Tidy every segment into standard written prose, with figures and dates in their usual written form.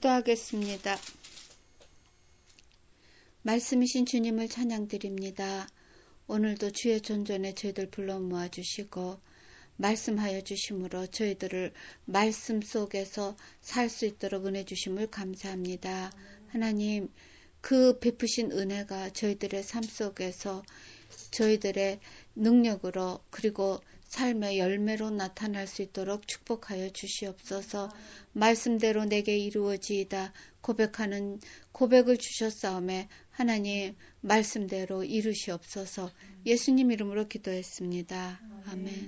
기도하겠습니다. 말씀이신 주님을 찬양드립니다. 오늘도 주의 존전에 저희들 불러 모아주시고 말씀하여 주심으로 저희들을 말씀 속에서 살 수 있도록 은혜 주심을 감사합니다. 하나님, 그 베푸신 은혜가 저희들의 삶 속에서 저희들의 능력으로 그리고 삶의 열매로 나타날 수 있도록 축복하여 주시옵소서. 말씀대로 내게 이루어지이다 고백하는 고백을 주셨사오매 하나님 말씀대로 이루시옵소서. 예수님 이름으로 기도했습니다. 아멘.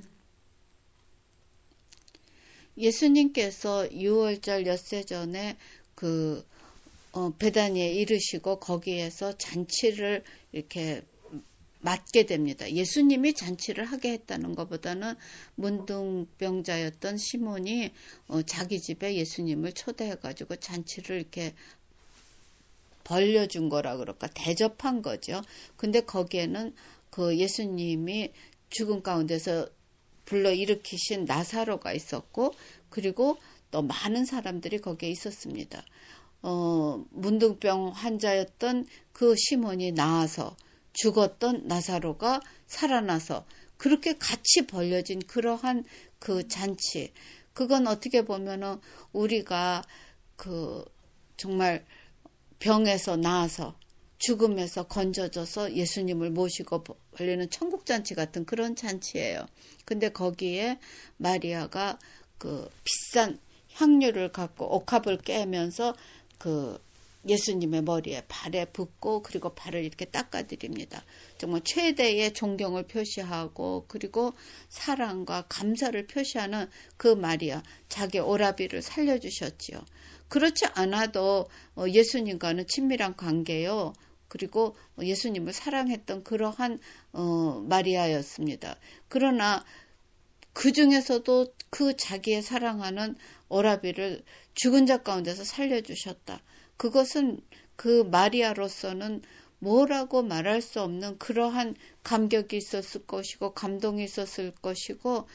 예수님께서 6월절 엿새 전에 베다니에 이르시고 거기에서 잔치를 이렇게 맡게 됩니다. 예수님이 잔치를 하게 했다는 것보다는 문둥병자였던 시몬이 자기 집에 예수님을 초대해가지고 잔치를 이렇게 벌려준 거라 그럴까, 대접한 거죠. 근데 거기에는 그 예수님이 죽음 가운데서 불러일으키신 나사로가 있었고, 그리고 또 많은 사람들이 거기에 있었습니다. 문둥병 환자였던 그 시몬이 나아서 죽었던 나사로가 살아나서 그렇게 같이 벌려진 그러한 그 잔치. 그건 어떻게 보면은 우리가 정말 병에서 나아서 죽음에서 건져져서 예수님을 모시고 벌리는 천국잔치 같은 그런 잔치예요. 근데 거기에 마리아가 비싼 향유를 갖고 옥합을 깨면서 예수님의 머리에 발에 붓고 그리고 발을 이렇게 닦아드립니다. 정말 최대의 존경을 표시하고 그리고 사랑과 감사를 표시하는 그 마리아, 자기 오라비를 살려주셨지요. 그렇지 않아도 예수님과는 친밀한 관계요. 그리고 예수님을 사랑했던 그러한 마리아였습니다. 그러나 그 중에서도 그 자기의 사랑하는 오라비를 죽은 자 가운데서 살려주셨다. 그것은 그 마리아로서는 뭐라고 말할 수 없는 그러한 감격이 있었을 것이고 감동이 있었을 것이고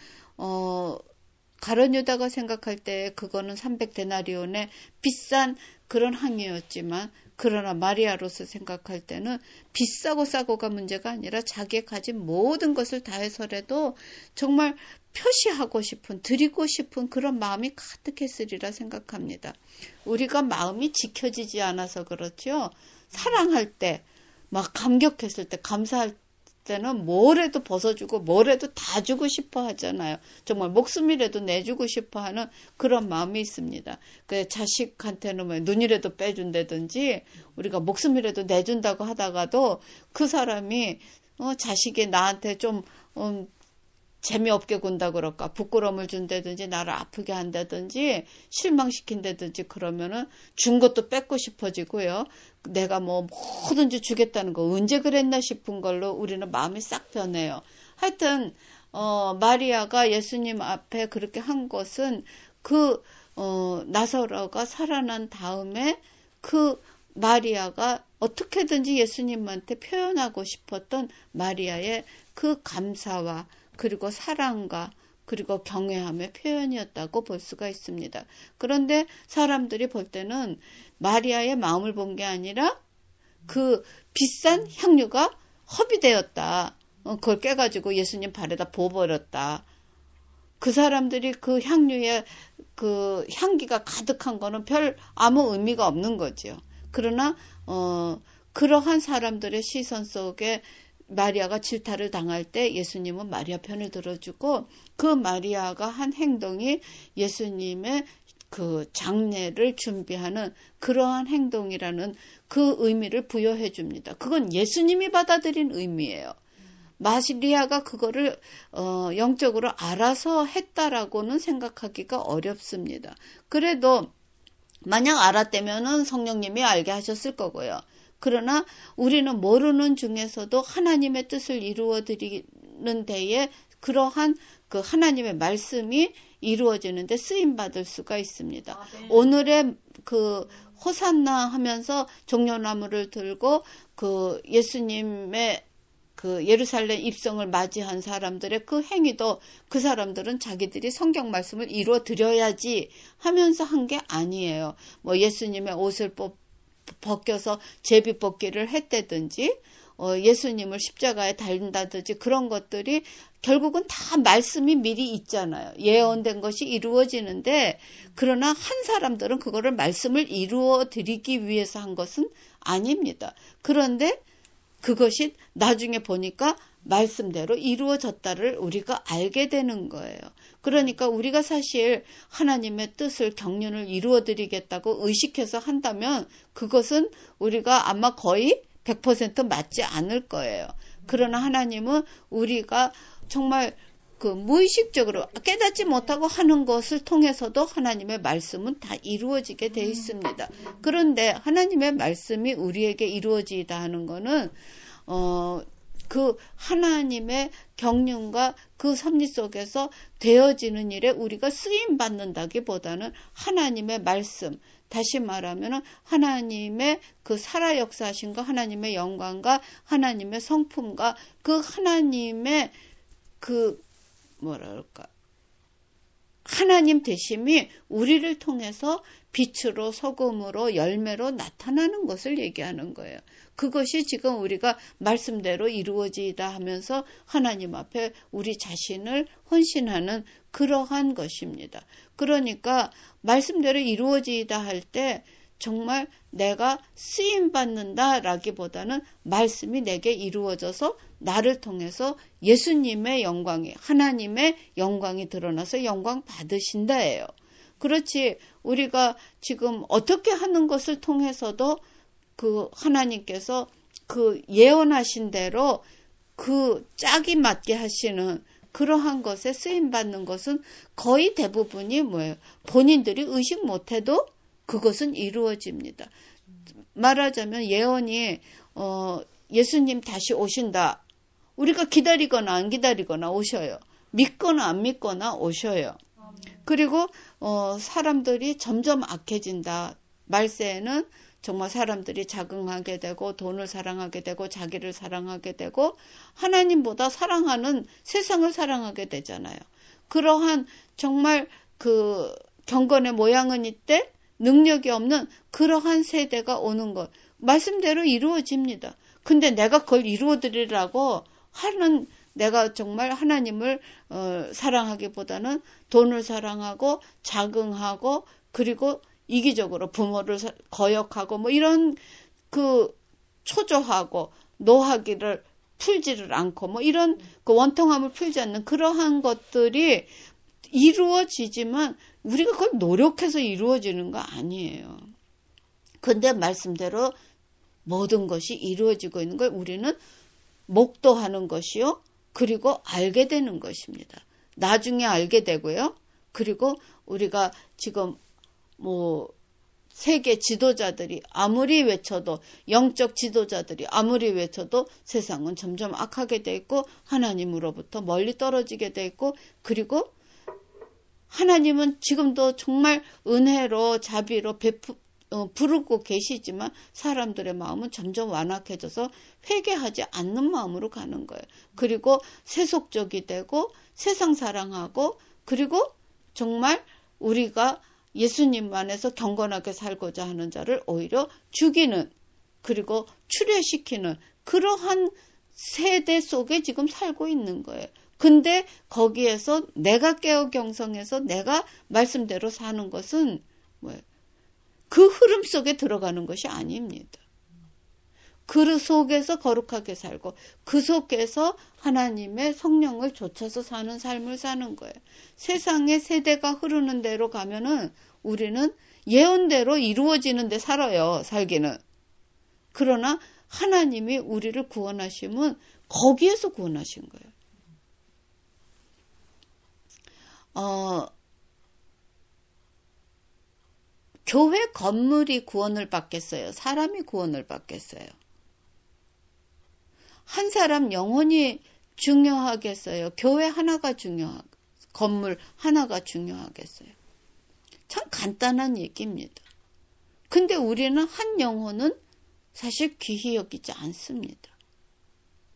가룟 유다가 생각할 때 그거는 300데나리온의 비싼 그런 향유였지만 그러나 마리아로서 생각할 때는 비싸고 싸고가 문제가 아니라 자기의 가진 모든 것을 다해서라도 정말 표시하고 싶은, 드리고 싶은 그런 마음이 가득했으리라 생각합니다. 우리가 마음이 지켜지지 않아서 그렇죠. 사랑할 때, 막 감격했을 때, 감사할 때는 뭐래도 벗어주고 뭐래도 다 주고 싶어 하잖아요. 정말 목숨이라도 내주고 싶어 하는 그런 마음이 있습니다. 자식한테는 뭐 눈이라도 빼준다든지 우리가 목숨이라도 내준다고 하다가도 그 사람이 자식이 나한테 좀 재미없게 군다 그럴까, 부끄러움을 준다든지 나를 아프게 한다든지 실망시킨다든지 그러면은 준 것도 뺏고 싶어지고요. 내가 뭐든지 주겠다는 거 언제 그랬나 싶은 걸로 우리는 마음이 싹 변해요. 하여튼 마리아가 예수님 앞에 그렇게 한 것은 나사로가 살아난 다음에 그 마리아가 어떻게든지 예수님한테 표현하고 싶었던 마리아의 그 감사와 그리고 사랑과 그리고 경외함의 표현이었다고 볼 수가 있습니다. 그런데 사람들이 볼 때는 마리아의 마음을 본 게 아니라 그 비싼 향유가 허비되었다. 그걸 깨가지고 예수님 발에다 부어버렸다. 그 사람들이 그 향유에 그 향기가 가득한 거는 별 아무 의미가 없는 거죠. 그러나 그러한 사람들의 시선 속에 마리아가 질타를 당할 때 예수님은 마리아 편을 들어주고 그 마리아가 한 행동이 예수님의 그 장례를 준비하는 그러한 행동이라는 그 의미를 부여해 줍니다. 그건 예수님이 받아들인 의미예요. 마리아가 그거를 영적으로 알아서 했다라고는 생각하기가 어렵습니다. 그래도 만약 알았다면은 성령님이 알게 하셨을 거고요. 그러나 우리는 모르는 중에서도 하나님의 뜻을 이루어 드리는 데에 그러한 그 하나님의 말씀이 이루어지는데 쓰임 받을 수가 있습니다. 네. 오늘의 그 호산나 하면서 종려나무를 들고 그 예수님의 그 예루살렘 입성을 맞이한 사람들의 그 행위도 그 사람들은 자기들이 성경 말씀을 이루어 드려야지 하면서 한 게 아니에요. 뭐 예수님의 옷을 벗겨서 제비 뽑기를 했다든지 예수님을 십자가에 달린다든지 그런 것들이 결국은 다 말씀이 미리 있잖아요. 예언된 것이 이루어지는데 그러나 한 사람들은 그거를 말씀을 이루어 드리기 위해서 한 것은 아닙니다. 그런데 그것이 나중에 보니까 말씀대로 이루어졌다를 우리가 알게 되는 거예요. 그러니까 우리가 사실 하나님의 뜻을 경륜을 이루어드리겠다고 의식해서 한다면 그것은 우리가 아마 거의 100% 맞지 않을 거예요. 그러나 하나님은 우리가 정말 그 무의식적으로 깨닫지 못하고 하는 것을 통해서도 하나님의 말씀은 다 이루어지게 돼 있습니다. 그런데 하나님의 말씀이 우리에게 이루어지다 하는 거는 그 하나님의 경륜과 그 섭리 속에서 되어지는 일에 우리가 쓰임 받는다기보다는 하나님의 말씀, 다시 말하면 하나님의 그 살아 역사하신과 하나님의 영광과 하나님의 성품과 그 하나님의 그 뭐랄까 하나님 되심이 우리를 통해서 빛으로 소금으로 열매로 나타나는 것을 얘기하는 거예요. 그것이 지금 우리가 말씀대로 이루어지다 하면서 하나님 앞에 우리 자신을 헌신하는 그러한 것입니다. 그러니까 말씀대로 이루어지다 할 때 정말 내가 쓰임받는다라기보다는 말씀이 내게 이루어져서 나를 통해서 예수님의 영광이 하나님의 영광이 드러나서 영광 받으신다예요. 그렇지 우리가 지금 어떻게 하는 것을 통해서도 그 하나님께서 그 예언하신 대로 그 짝이 맞게 하시는 그러한 것에 쓰임받는 것은 거의 대부분이 뭐예요? 본인들이 의식 못해도 그것은 이루어집니다. 말하자면 예언이 예수님 다시 오신다. 우리가 기다리거나 안 기다리거나 오셔요. 믿거나 안 믿거나 오셔요. 그리고 사람들이 점점 악해진다. 말세에는 정말 사람들이 자긍하게 되고 돈을 사랑하게 되고 자기를 사랑하게 되고 하나님보다 사랑하는 세상을 사랑하게 되잖아요. 그러한 정말 그 경건의 모양은 있대 능력이 없는 그러한 세대가 오는 것. 말씀대로 이루어집니다. 근데 내가 그걸 이루어드리라고 하는 내가 정말 하나님을 사랑하기보다는 돈을 사랑하고 자긍하고 그리고 이기적으로 부모를 거역하고 뭐 이런 그 초조하고 노하기를 풀지를 않고 뭐 이런 그 원통함을 풀지 않는 그러한 것들이 이루어지지만 우리가 그걸 노력해서 이루어지는 거 아니에요. 근데 말씀대로 모든 것이 이루어지고 있는 걸 우리는 목도하는 것이요. 그리고 알게 되는 것입니다. 나중에 알게 되고요. 그리고 우리가 지금 뭐 세계 지도자들이 아무리 외쳐도 영적 지도자들이 아무리 외쳐도 세상은 점점 악하게 돼 있고 하나님으로부터 멀리 떨어지게 돼 있고 그리고 하나님은 지금도 정말 은혜로 자비로 부르고 계시지만 사람들의 마음은 점점 완악해져서 회개하지 않는 마음으로 가는 거예요. 그리고 세속적이 되고 세상 사랑하고 그리고 정말 우리가 예수님 안에서 경건하게 살고자 하는 자를 오히려 죽이는 그리고 추례시키는 그러한 세대 속에 지금 살고 있는 거예요. 근데 거기에서 내가 깨어 경성해서 내가 말씀대로 사는 것은 뭐예요? 그 흐름 속에 들어가는 것이 아닙니다. 그 속에서 거룩하게 살고 그 속에서 하나님의 성령을 좇아서 사는 삶을 사는 거예요. 세상의 세대가 흐르는 대로 가면은 우리는 예언대로 이루어지는 데 살아요. 살기는. 그러나 하나님이 우리를 구원하시면 거기에서 구원하신 거예요. 교회 건물이 구원을 받겠어요? 사람이 구원을 받겠어요? 한 사람 영혼이 중요하겠어요? 교회 하나가 건물 하나가 중요하겠어요? 참 간단한 얘기입니다. 근데 우리는 한 영혼은 사실 귀히 여기지 않습니다.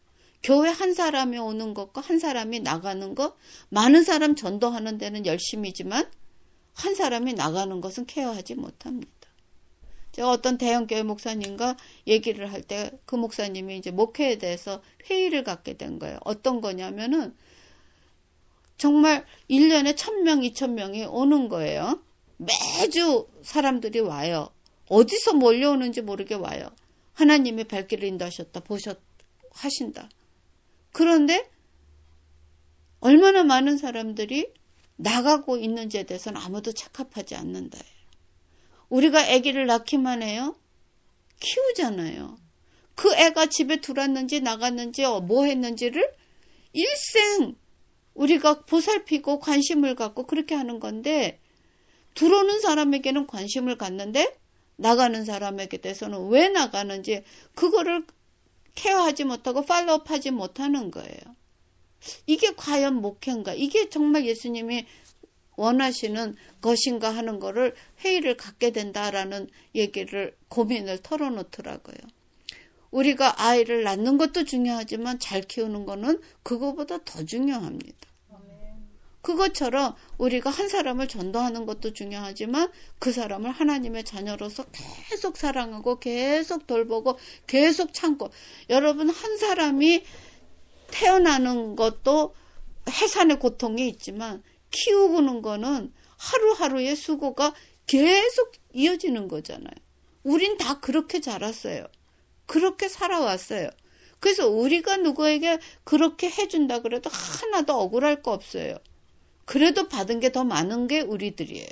교회 한 사람이 오는 것과 한 사람이 나가는 것, 많은 사람 전도하는 데는 열심이지만 한 사람이 나가는 것은 케어하지 못합니다. 제가 어떤 대형교회 목사님과 얘기를 할 때 그 목사님이 이제 목회에 대해서 회의를 갖게 된 거예요. 어떤 거냐면은 정말 1년에 1000명, 2000명이 오는 거예요. 매주 사람들이 와요. 어디서 몰려오는지 모르게 와요. 하나님이 발길을 인도하셨다, 하신다. 그런데 얼마나 많은 사람들이 나가고 있는지에 대해서는 아무도 착합하지 않는다. 우리가 아기를 낳기만 해요? 키우잖아요. 그 애가 집에 들어왔는지 나갔는지 뭐 했는지를 일생 우리가 보살피고 관심을 갖고 그렇게 하는 건데, 들어오는 사람에게는 관심을 갖는데 나가는 사람에게 대해서는 왜 나가는지 그거를 케어하지 못하고 팔로우하지 못하는 거예요. 이게 과연 목회인가? 이게 정말 예수님이 원하시는 것인가 하는 거를 회의를 갖게 된다라는 얘기를, 고민을 털어놓더라고요. 우리가 아이를 낳는 것도 중요하지만 잘 키우는 거는 그거보다 더 중요합니다. 그것처럼 우리가 한 사람을 전도하는 것도 중요하지만 그 사람을 하나님의 자녀로서 계속 사랑하고 계속 돌보고 계속 참고, 여러분 한 사람이 태어나는 것도 해산의 고통이 있지만 키우는 거는 하루하루의 수고가 계속 이어지는 거잖아요. 우린 다 그렇게 자랐어요. 그렇게 살아왔어요. 그래서 우리가 누구에게 그렇게 해준다 그래도 하나도 억울할 거 없어요. 그래도 받은 게 더 많은 게 우리들이에요.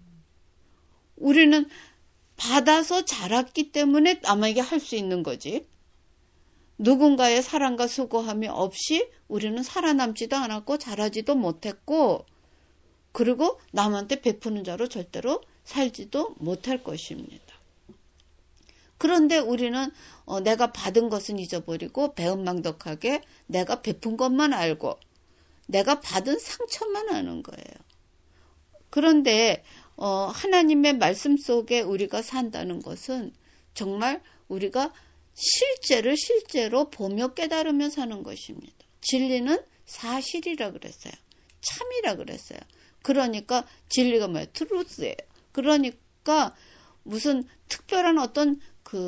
우리는 받아서 자랐기 때문에 남에게 할 수 있는 거지. 누군가의 사랑과 수고함이 없이 우리는 살아남지도 않았고 자라지도 못했고, 그리고 남한테 베푸는 자로 절대로 살지도 못할 것입니다. 그런데 우리는 내가 받은 것은 잊어버리고 배은망덕하게 내가 베푼 것만 알고 내가 받은 상처만 아는 거예요. 그런데 하나님의 말씀 속에 우리가 산다는 것은 정말 우리가 실제로 보며 깨달으며 사는 것입니다. 진리는 사실이라 그랬어요. 참이라 그랬어요. 그러니까 진리가 뭐예요? 트루스예요. 그러니까 무슨 특별한 어떤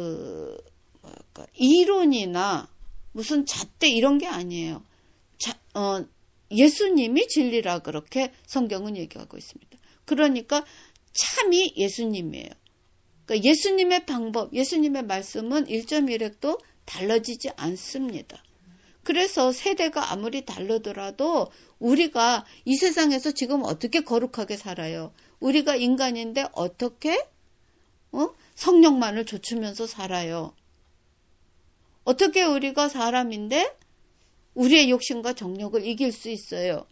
이론이나 무슨 잣대 이런 게 아니에요. 예수님이 진리라 그렇게 성경은 얘기하고 있습니다. 그러니까 참이 예수님이에요. 그러니까 예수님의 방법, 예수님의 말씀은 1.1획도 달라지지 않습니다. 그래서 세대가 아무리 다르더라도 우리가 이 세상에서 지금 어떻게 거룩하게 살아요? 우리가 인간인데 어떻게 성령만을 좇으면서 살아요? 어떻게 우리가 사람인데 우리의 욕심과 정욕을 이길 수 있어요?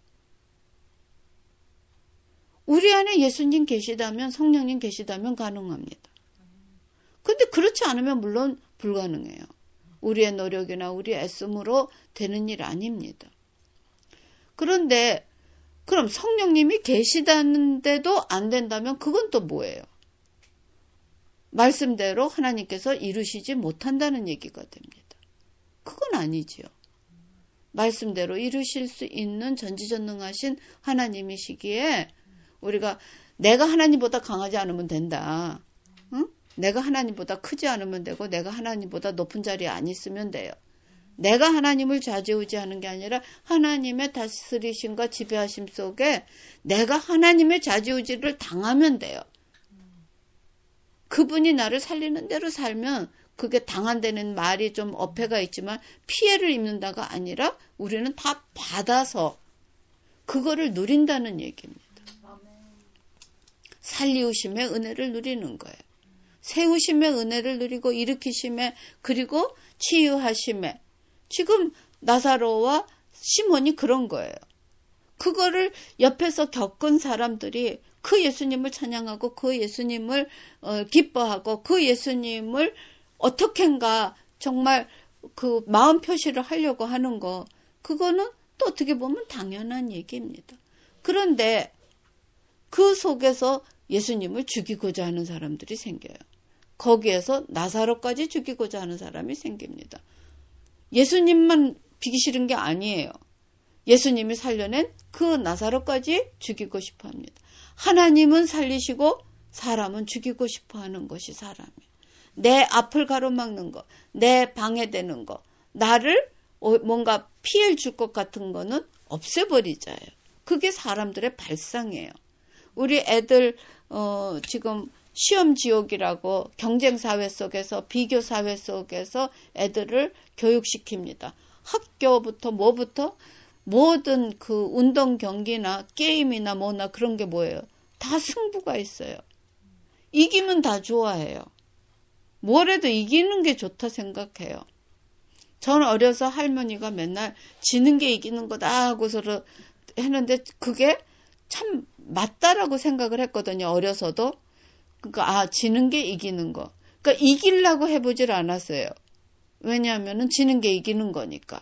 우리 안에 예수님 계시다면, 성령님 계시다면 가능합니다. 근데 그렇지 않으면 물론 불가능해요. 우리의 노력이나 우리의 애씀으로 되는 일 아닙니다. 그런데 그럼 성령님이 계시다는데도 안 된다면 그건 또 뭐예요? 말씀대로 하나님께서 이루시지 못한다는 얘기가 됩니다. 그건 아니지요. 말씀대로 이루실 수 있는 전지전능하신 하나님이시기에 우리가 내가 하나님보다 강하지 않으면 된다. 응? 내가 하나님보다 크지 않으면 되고 내가 하나님보다 높은 자리에 안 있으면 돼요. 내가 하나님을 좌지우지하는 게 아니라 하나님의 다스리심과 지배하심 속에 내가 하나님의 좌지우지를 당하면 돼요. 그분이 나를 살리는 대로 살면 그게 당한다는 말이 좀 어폐가 있지만 피해를 입는다가 아니라 우리는 다 받아서 그거를 누린다는 얘기입니다. 살리우심의 은혜를 누리는 거예요. 세우심의 은혜를 누리고 일으키심의, 그리고 치유하심의. 지금 나사로와 시몬이 그런 거예요. 그거를 옆에서 겪은 사람들이 그 예수님을 찬양하고 그 예수님을 기뻐하고 그 예수님을 어떻게인가 정말 그 마음 표시를 하려고 하는 거, 그거는 또 어떻게 보면 당연한 얘기입니다. 그런데 그 속에서 예수님을 죽이고자 하는 사람들이 생겨요. 거기에서 나사로까지 죽이고자 하는 사람이 생깁니다. 예수님만 비기 싫은 게 아니에요. 예수님이 살려낸 그 나사로까지 죽이고 싶어 합니다. 하나님은 살리시고 사람은 죽이고 싶어 하는 것이 사람이에요. 내 앞을 가로막는 거, 내 방해되는 거, 나를 뭔가 피해를 줄 것 같은 거는 없애버리자예요. 그게 사람들의 발상이에요. 우리 애들 지금 시험 지옥이라고 경쟁사회 속에서 비교사회 속에서 애들을 교육시킵니다. 학교부터 뭐부터 모든 그 운동 경기나 게임이나 뭐나 그런 게 뭐예요? 다 승부가 있어요. 이기면 다 좋아해요. 뭐래도 이기는 게 좋다 생각해요. 전 어려서 할머니가 맨날 지는 게 이기는 거다 하고서 했는데 그게 참 맞다라고 생각을 했거든요. 어려서도. 그러니까 지는 게 이기는 거. 그러니까 이기려고 해보질 않았어요. 왜냐하면은 지는 게 이기는 거니까.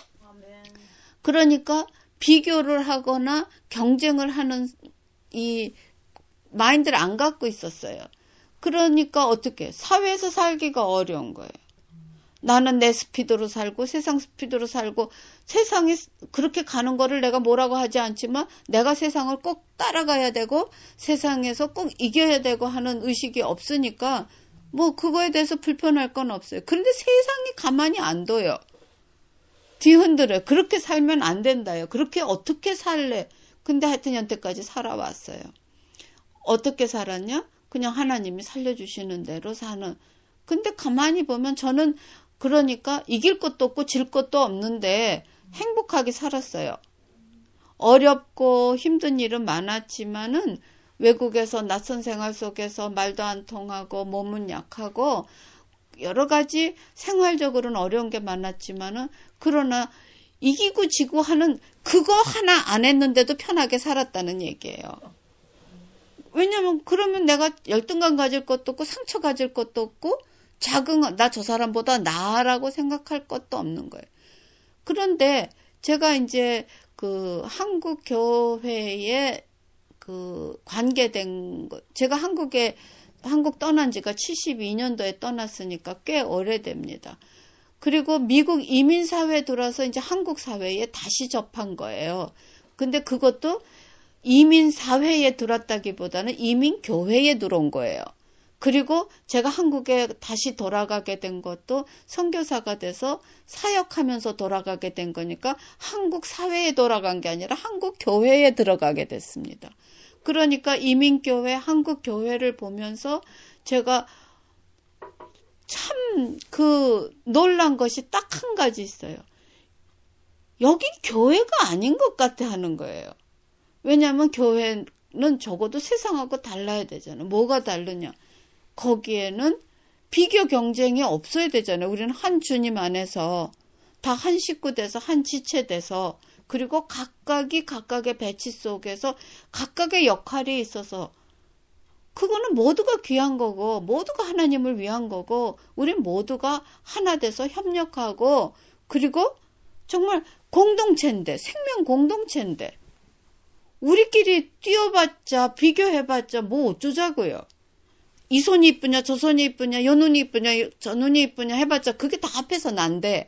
그러니까 비교를 하거나 경쟁을 하는 이 마인드를 안 갖고 있었어요. 그러니까 어떻게 사회에서 살기가 어려운 거예요. 나는 내 스피드로 살고 세상 스피드로 살고 세상이 그렇게 가는 거를 내가 뭐라고 하지 않지만 내가 세상을 꼭 따라가야 되고 세상에서 꼭 이겨야 되고 하는 의식이 없으니까 뭐 그거에 대해서 불편할 건 없어요. 그런데 세상이 가만히 안 둬요. 뒤흔들어요. 그렇게 살면 안 된다요. 그렇게 어떻게 살래? 근데 하여튼 여태까지 살아왔어요. 어떻게 살았냐? 그냥 하나님이 살려주시는 대로 사는. 근데 가만히 보면 저는 그러니까 이길 것도 없고 질 것도 없는데 행복하게 살았어요. 어렵고 힘든 일은 많았지만은 외국에서 낯선 생활 속에서 말도 안 통하고 몸은 약하고 여러 가지 생활적으로는 어려운 게 많았지만은 그러나 이기고 지고 하는 그거 하나 안 했는데도 편하게 살았다는 얘기예요. 왜냐면 그러면 내가 열등감 가질 것도 없고 상처 가질 것도 없고 나 저 사람보다 나아라고 생각할 것도 없는 거예요. 그런데 제가 이제 그 한국 교회에 그 관계된 거, 제가 한국 떠난 지가 72년도에 떠났으니까 꽤 오래됩니다. 그리고 미국 이민사회에 들어와서 이제 한국 사회에 다시 접한 거예요. 근데 그것도 이민사회에 들어왔다기보다는 이민교회에 들어온 거예요. 그리고 제가 한국에 다시 돌아가게 된 것도 선교사가 돼서 사역하면서 돌아가게 된 거니까 한국 사회에 돌아간 게 아니라 한국 교회에 들어가게 됐습니다. 그러니까 이민교회, 한국 교회를 보면서 제가 참 그 놀란 것이 딱 한 가지 있어요. 여기 교회가 아닌 것 같아 하는 거예요. 왜냐하면 교회는 적어도 세상하고 달라야 되잖아요. 뭐가 다르냐? 거기에는 비교 경쟁이 없어야 되잖아요. 우리는 한 주님 안에서 다 한 식구 돼서 한 지체 돼서 그리고 각각의 배치 속에서 각각의 역할이 있어서 그거는 모두가 귀한 거고 모두가 하나님을 위한 거고 우린 모두가 하나 돼서 협력하고 그리고 정말 공동체인데 생명 공동체인데 우리끼리 뛰어봤자 비교해봤자 뭐 어쩌자고요. 이 손이 이쁘냐 저 손이 이쁘냐 요 눈이 이쁘냐 저 눈이 이쁘냐 해봤자 그게 다 합해서 난데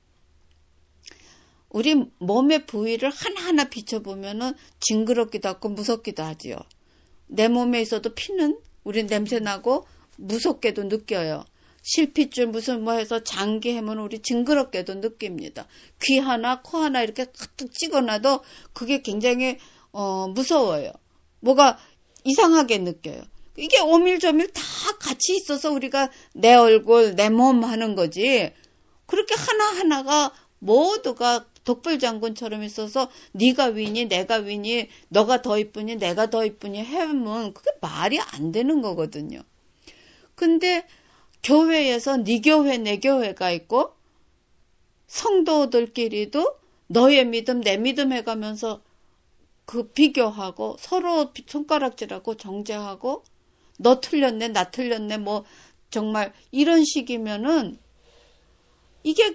우리 몸의 부위를 하나하나 비춰보면은 징그럽기도 하고 무섭기도 하지요. 내 몸에 있어도 피는 우리 냄새나고 무섭게도 느껴요. 실핏줄 무슨 뭐 해서 장기 해면 우리 징그럽게도 느낍니다. 귀 하나 코 하나 이렇게 가득 찍어놔도 그게 굉장히 무서워요. 뭐가 이상하게 느껴요. 이게 오밀조밀 다 같이 있어서 우리가 내 얼굴 내 몸 하는 거지. 그렇게 하나하나가 모두가 독불장군처럼 있어서 네가 위니 내가 위니 너가 더 이쁘니 내가 더 이쁘니 하면 그게 말이 안 되는 거거든요. 근데 교회에서 네 교회 내 교회가 있고 성도들끼리도 너의 믿음 내 믿음 해가면서 그 비교하고 서로 손가락질하고 정죄하고 너 틀렸네 나 틀렸네 뭐 정말 이런 식이면은 이게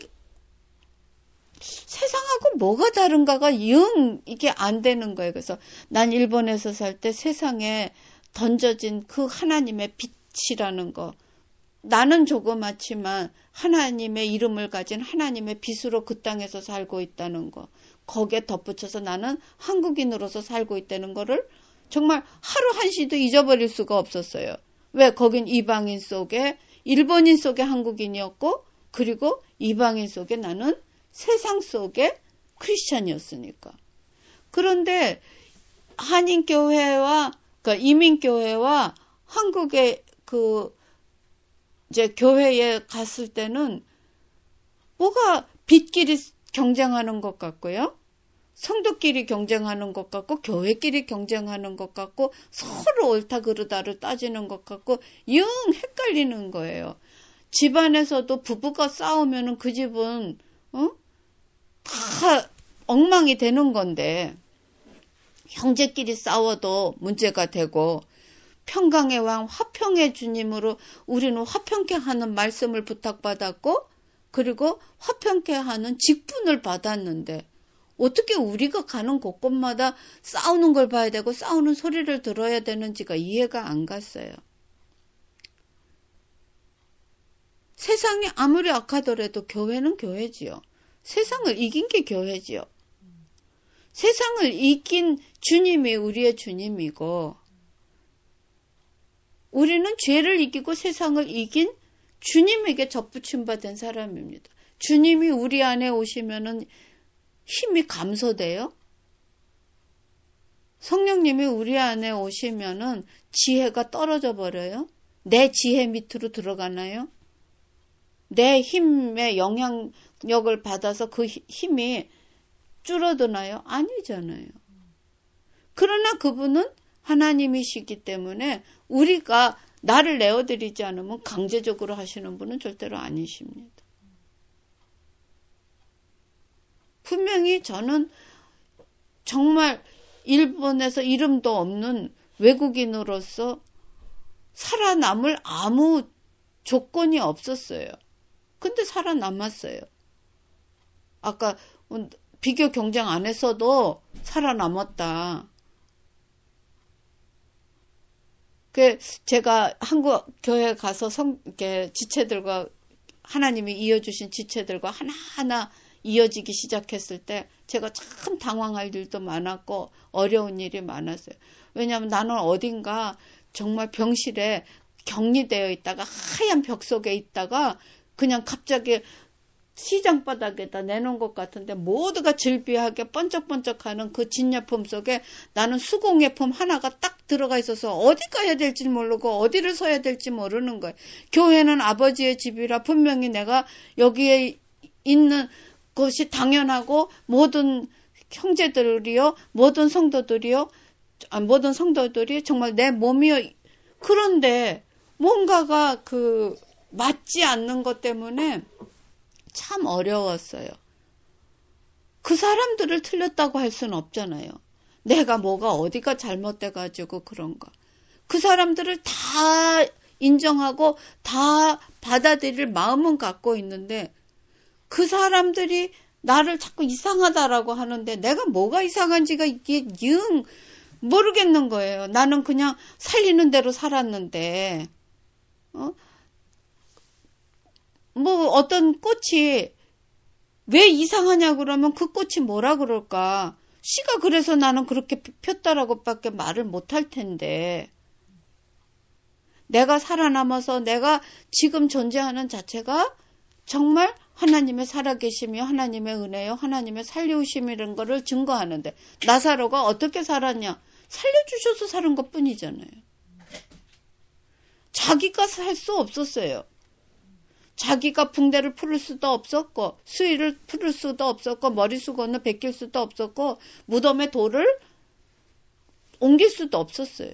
세상하고 뭐가 다른가가 이게 안 되는 거예요. 그래서 난 일본에서 살 때 세상에 던져진 그 하나님의 빛이라는 거 나는 조그맣지만 하나님의 이름을 가진 하나님의 빛으로 그 땅에서 살고 있다는 거. 거기에 덧붙여서 나는 한국인으로서 살고 있다는 거를 정말 하루 한시도 잊어버릴 수가 없었어요. 왜? 거긴 이방인 속에, 일본인 속에 한국인이었고, 그리고 이방인 속에 나는 세상 속에 크리스찬이었으니까. 그런데 한인교회와, 그러니까 이민교회와 한국의 이제 교회에 갔을 때는 뭐가 빛끼리 경쟁하는 것 같고요. 성도끼리 경쟁하는 것 같고 교회끼리 경쟁하는 것 같고 서로 옳다 그르다를 따지는 것 같고 영 헷갈리는 거예요. 집안에서도 부부가 싸우면은 그 집은 다 엉망이 되는 건데 형제끼리 싸워도 문제가 되고 평강의 왕 화평의 주님으로 우리는 화평케 하는 말씀을 부탁받았고 그리고 화평케 하는 직분을 받았는데 어떻게 우리가 가는 곳곳마다 싸우는 걸 봐야 되고 싸우는 소리를 들어야 되는지가 이해가 안 갔어요. 세상이 아무리 악하더라도 교회는 교회지요. 세상을 이긴 게 교회지요. 세상을 이긴 주님이 우리의 주님이고 우리는 죄를 이기고 세상을 이긴 주님에게 접붙임받은 사람입니다. 주님이 우리 안에 오시면은 힘이 감소돼요. 성령님이 우리 안에 오시면은 지혜가 떨어져 버려요. 내 지혜 밑으로 들어가나요? 내 힘의 영향력을 받아서 그 힘이 줄어드나요? 아니잖아요. 그러나 그분은 하나님이시기 때문에 우리가 나를 내어드리지 않으면 강제적으로 하시는 분은 절대로 아니십니다. 분명히 저는 정말 일본에서 이름도 없는 외국인으로서 살아남을 아무 조건이 없었어요. 근데 살아남았어요. 아까 비교 경쟁 안 했어도 살아남았다. 제가 한국 교회 가서 지체들과 하나님이 이어주신 지체들과 하나하나 이어지기 시작했을 때 제가 참 당황할 일도 많았고 어려운 일이 많았어요. 왜냐하면 나는 어딘가 정말 병실에 격리되어 있다가 하얀 벽 속에 있다가 그냥 갑자기 시장 바닥에다 내놓은 것 같은데 모두가 질비하게 번쩍번쩍하는 그 진열품 속에 나는 수공예품 하나가 딱 들어가 있어서 어디 가야 될지 모르고 어디를 서야 될지 모르는 거예요. 교회는 아버지의 집이라 분명히 내가 여기에 있는 것이 당연하고 모든 형제들이요, 모든 성도들이 정말 내 몸이요. 그런데 뭔가가 맞지 않는 것 때문에 참 어려웠어요. 그 사람들을 틀렸다고 할 수는 없잖아요. 내가 뭐가 어디가 잘못돼가지고 그런가. 그 사람들을 다 인정하고 다 받아들일 마음은 갖고 있는데 그 사람들이 나를 자꾸 이상하다라고 하는데 내가 뭐가 이상한지가 이게 영 모르겠는 거예요. 나는 그냥 살리는 대로 살았는데 뭐 어떤 꽃이 왜 이상하냐 그러면 그 꽃이 뭐라 그럴까? 씨가 그래서 나는 그렇게 폈다라고밖에 말을 못할 텐데 내가 살아남아서 내가 지금 존재하는 자체가 정말 하나님의 살아계심이요, 하나님의 은혜요, 하나님의 살려오심이라는 거를 증거하는데 나사로가 어떻게 살았냐? 살려주셔서 사는 것뿐이잖아요. 자기가 살 수 없었어요. 자기가 붕대를 풀을 수도 없었고 수의를 풀을 수도 없었고 머리수건을 벗길 수도 없었고 무덤에 돌을 옮길 수도 없었어요.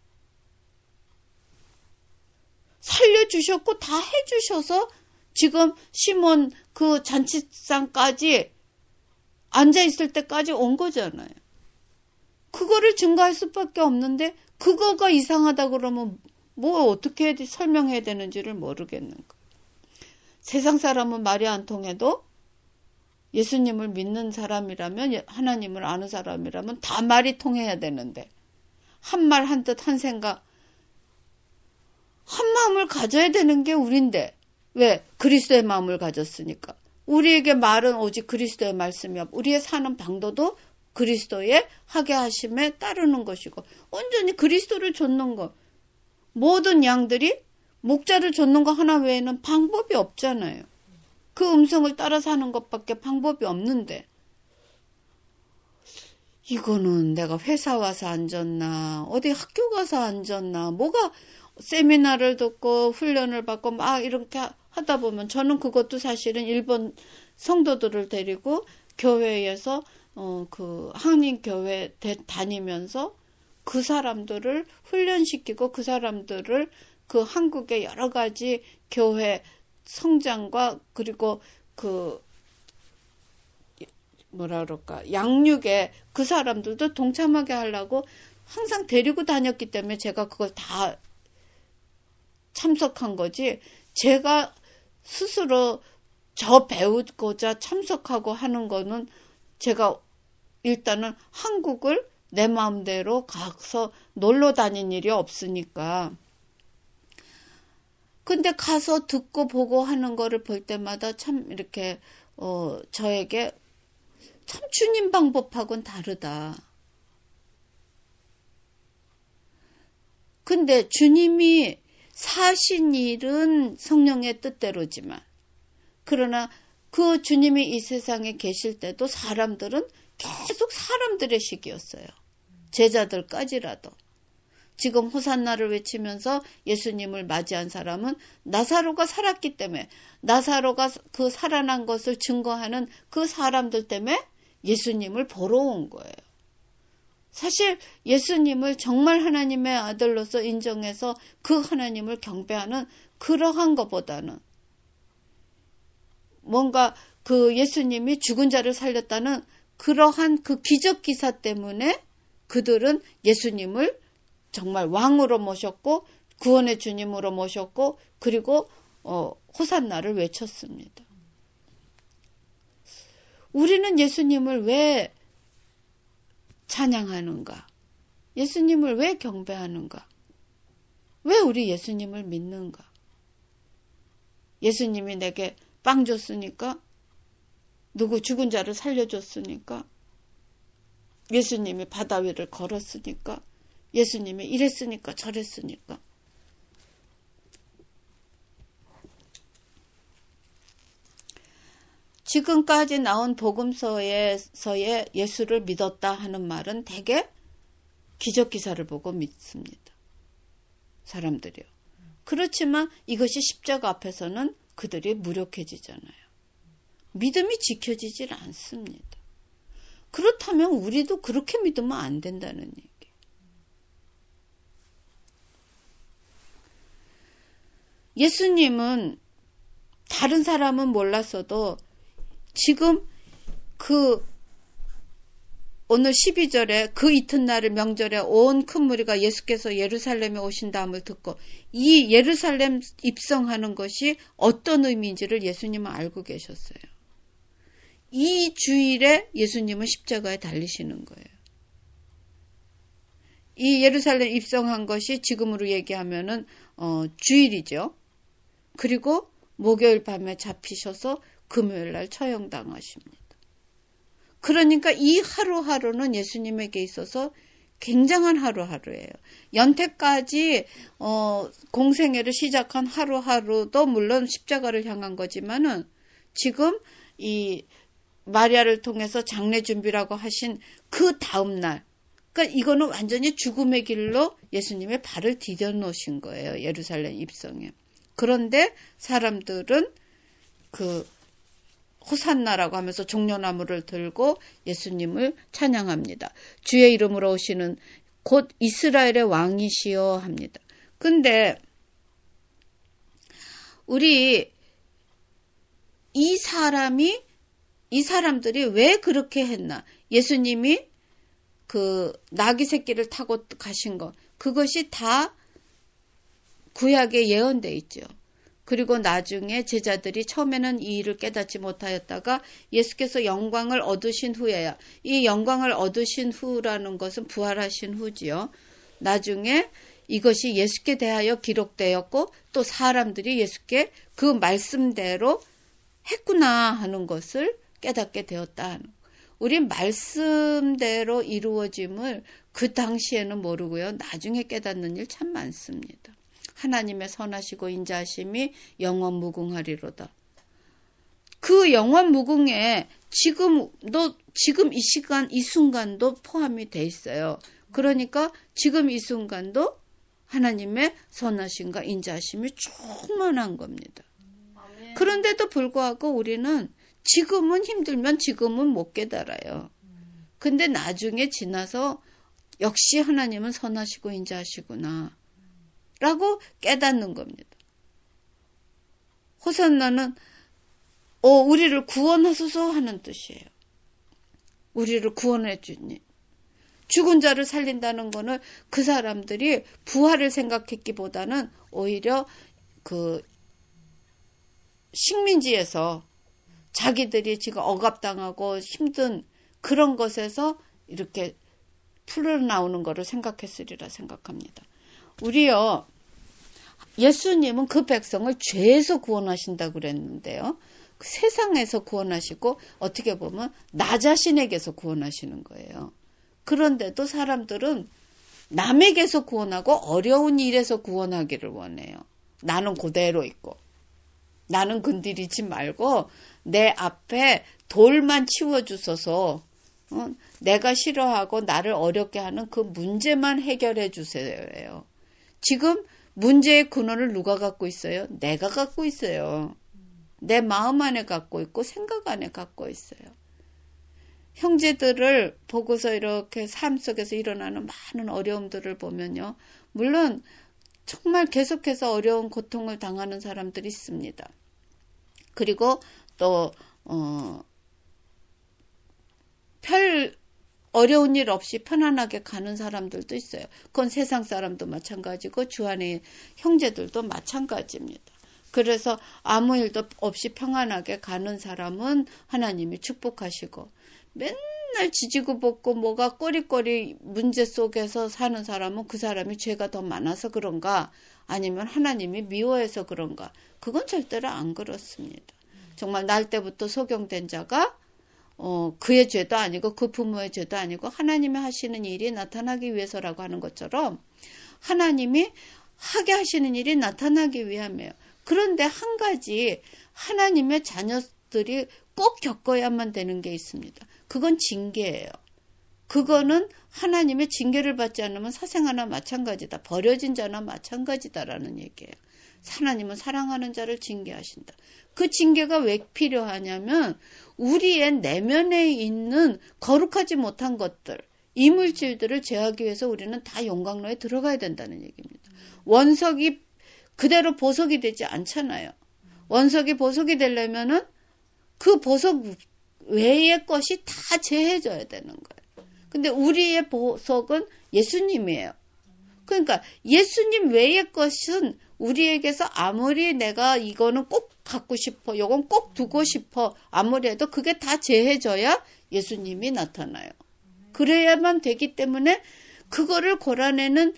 살려주셨고 다 해주셔서 지금 시몬 그 잔치상까지 앉아있을 때까지 온 거잖아요. 그거를 증거할 수밖에 없는데 그거가 이상하다 그러면 뭐 어떻게 설명해야 되는지를 모르겠는 거. 세상 사람은 말이 안 통해도 예수님을 믿는 사람이라면 하나님을 아는 사람이라면 다 말이 통해야 되는데 한 말 한 뜻 한 생각 한 마음을 마음을 가져야 되는 게 우린데. 왜? 그리스도의 마음을 가졌으니까. 우리에게 말은 오직 그리스도의 말씀이야. 우리의 사는 방도도 그리스도의 하게 하심에 따르는 것이고 온전히 그리스도를 좇는 것. 모든 양들이 목자를 좇는 거 하나 외에는 방법이 없잖아요. 그 음성을 따라 사는 것밖에 방법이 없는데 이거는 내가 회사 와서 앉았나 어디 학교 가서 앉았나 뭐가 세미나를 듣고 훈련을 받고 막 이렇게 하다 보면 저는 그것도 사실은 일본 성도들을 데리고 교회에서 그 한인교회 다니면서 그 사람들을 훈련시키고 그 사람들을 그 한국의 여러 가지 교회 성장과 그리고 그 뭐라 그럴까 양육에 그 사람들도 동참하게 하려고 항상 데리고 다녔기 때문에 제가 그걸 다 참석한 거지 제가 스스로 저 배우고자 참석하고 하는 거는 제가 일단은 한국을 내 마음대로 가서 놀러 다닌 일이 없으니까. 근데 가서 듣고 보고 하는 거를 볼 때마다 참 이렇게 저에게 참 주님 방법하고는 다르다. 근데 주님이 사신 일은 성령의 뜻대로지만 그러나 그 주님이 이 세상에 계실 때도 사람들은 계속 사람들의 식이었어요. 제자들까지라도. 지금 호산나를 외치면서 예수님을 맞이한 사람은 나사로가 살았기 때문에 나사로가 그 살아난 것을 증거하는 그 사람들 때문에 예수님을 보러 온 거예요. 사실 예수님을 정말 하나님의 아들로서 인정해서 그 하나님을 경배하는 그러한 것보다는 뭔가 그 예수님이 죽은 자를 살렸다는 그러한 그 기적 기사 때문에 그들은 예수님을 정말 왕으로 모셨고 구원의 주님으로 모셨고 그리고 호산나를 외쳤습니다. 우리는 예수님을 왜 찬양하는가? 예수님을 왜 경배하는가? 왜 우리 예수님을 믿는가? 예수님이 내게 빵 줬으니까? 누구 죽은 자를 살려줬으니까? 예수님이 바다 위를 걸었으니까? 예수님이 이랬으니까 저랬으니까? 지금까지 나온 복음서에서의 예수를 믿었다 하는 말은 대개 기적기사를 보고 믿습니다. 사람들이요. 그렇지만 이것이 십자가 앞에서는 그들이 무력해지잖아요. 믿음이 지켜지질 않습니다. 그렇다면 우리도 그렇게 믿으면 안 된다는 얘기. 예수님은 다른 사람은 몰랐어도 지금 오늘 12절에 그 이튿날의 명절에 온 큰 무리가 예수께서 예루살렘에 오신다함을 듣고 이 예루살렘 입성하는 것이 어떤 의미인지를 예수님은 알고 계셨어요. 이 주일에 예수님은 십자가에 달리시는 거예요. 이 예루살렘 입성한 것이 지금으로 얘기하면은 주일이죠. 그리고 목요일 밤에 잡히셔서 금요일 날 처형당하십니다. 그러니까 이 하루하루는 예수님에게 있어서 굉장한 하루하루예요. 연태까지 공생애를 시작한 하루하루도 물론 십자가를 향한 거지만은 지금 이 마리아를 통해서 장례 준비라고 하신 그 다음 날, 그러니까 이거는 완전히 죽음의 길로 예수님의 발을 디뎌 놓으신 거예요. 예루살렘 입성에. 그런데 사람들은 그 호산나라고 하면서 종려나무를 들고 예수님을 찬양합니다. 주의 이름으로 오시는 곧 이스라엘의 왕이시여 합니다. 근데 우리 이 사람들이 왜 그렇게 했나? 예수님이 그 나귀 새끼를 타고 가신 것, 그것이 다 구약에 예언돼 있죠. 그리고 나중에 제자들이 처음에는 이 일을 깨닫지 못하였다가 예수께서 영광을 얻으신 후에야, 이 영광을 얻으신 후라는 것은 부활하신 후지요. 나중에 이것이 예수께 대하여 기록되었고 또 사람들이 예수께 그 말씀대로 했구나 하는 것을 깨닫게 되었다. 우린 말씀대로 이루어짐을 그 당시에는 모르고요. 나중에 깨닫는 일 참 많습니다. 하나님의 선하시고 인자하심이 영원 무궁하리로다. 그 영원 무궁에 지금 이 시간, 이 순간도 포함이 돼 있어요. 그러니까 지금 이 순간도 하나님의 선하심과 인자하심이 충만한 겁니다. 그런데도 불구하고 우리는 지금은 힘들면 지금은 못 깨달아요. 근데 나중에 지나서 역시 하나님은 선하시고 인자하시구나 라고 깨닫는 겁니다. 호산나는 우리를 구원하소서 하는 뜻이에요. 우리를 구원해 주니. 죽은 자를 살린다는 거는 그 사람들이 부활을 생각했기보다는 오히려 그 식민지에서 자기들이 지금 억압당하고 힘든 그런 것에서 이렇게 풀어나오는 거를 생각했으리라 생각합니다. 우리요, 예수님은 그 백성을 죄에서 구원하신다고 그랬는데요. 세상에서 구원하시고 어떻게 보면 나 자신에게서 구원하시는 거예요. 그런데도 사람들은 남에게서 구원하고 어려운 일에서 구원하기를 원해요. 나는 그대로 있고 나는 건드리지 말고 내 앞에 돌만 치워주소서. 내가 싫어하고 나를 어렵게 하는 그 문제만 해결해 주세요. 지금 문제의 근원을 누가 갖고 있어요? 내가 갖고 있어요. 내 마음 안에 갖고 있고 생각 안에 갖고 있어요. 형제들을 보고서 이렇게 삶 속에서 일어나는 많은 어려움들을 보면요. 물론 정말 계속해서 어려운 고통을 당하는 사람들이 있습니다. 그리고 또 별 어려운 일 없이 편안하게 가는 사람들도 있어요. 그건 세상 사람도 마찬가지고 주 안의 형제들도 마찬가지입니다. 그래서 아무 일도 없이 평안하게 가는 사람은 하나님이 축복하시고 맨날 지지고 볶고 뭐가 꼬리꼬리 문제 속에서 사는 사람은 그 사람이 죄가 더 많아서 그런가 아니면 하나님이 미워해서 그런가 그건 절대로 안 그렇습니다. 정말 날 때부터 소경된 자가 그의 죄도 아니고 그 부모의 죄도 아니고 하나님이 하시는 일이 나타나기 위해서라고 하는 것처럼 하나님이 하게 하시는 일이 나타나기 위함이에요. 그런데 한 가지 하나님의 자녀들이 꼭 겪어야만 되는 게 있습니다. 그건 징계예요. 그거는 하나님의 징계를 받지 않으면 사생아나 마찬가지다. 버려진 자나 마찬가지다라는 얘기예요. 하나님은 사랑하는 자를 징계하신다. 그 징계가 왜 필요하냐면 우리의 내면에 있는 거룩하지 못한 것들, 이물질들을 제하기 위해서 우리는 다 용광로에 들어가야 된다는 얘기입니다. 원석이 그대로 보석이 되지 않잖아요. 원석이 보석이 되려면은 그 보석 외의 것이 다 제해져야 되는 거예요. 근데 우리의 보석은 예수님이에요. 그러니까 예수님 외의 것은 우리에게서 아무리 내가 이거는 꼭 갖고 싶어, 이건 꼭 두고 싶어, 아무리 해도 그게 다 제해져야 예수님이 나타나요. 그래야만 되기 때문에 그거를 골라내는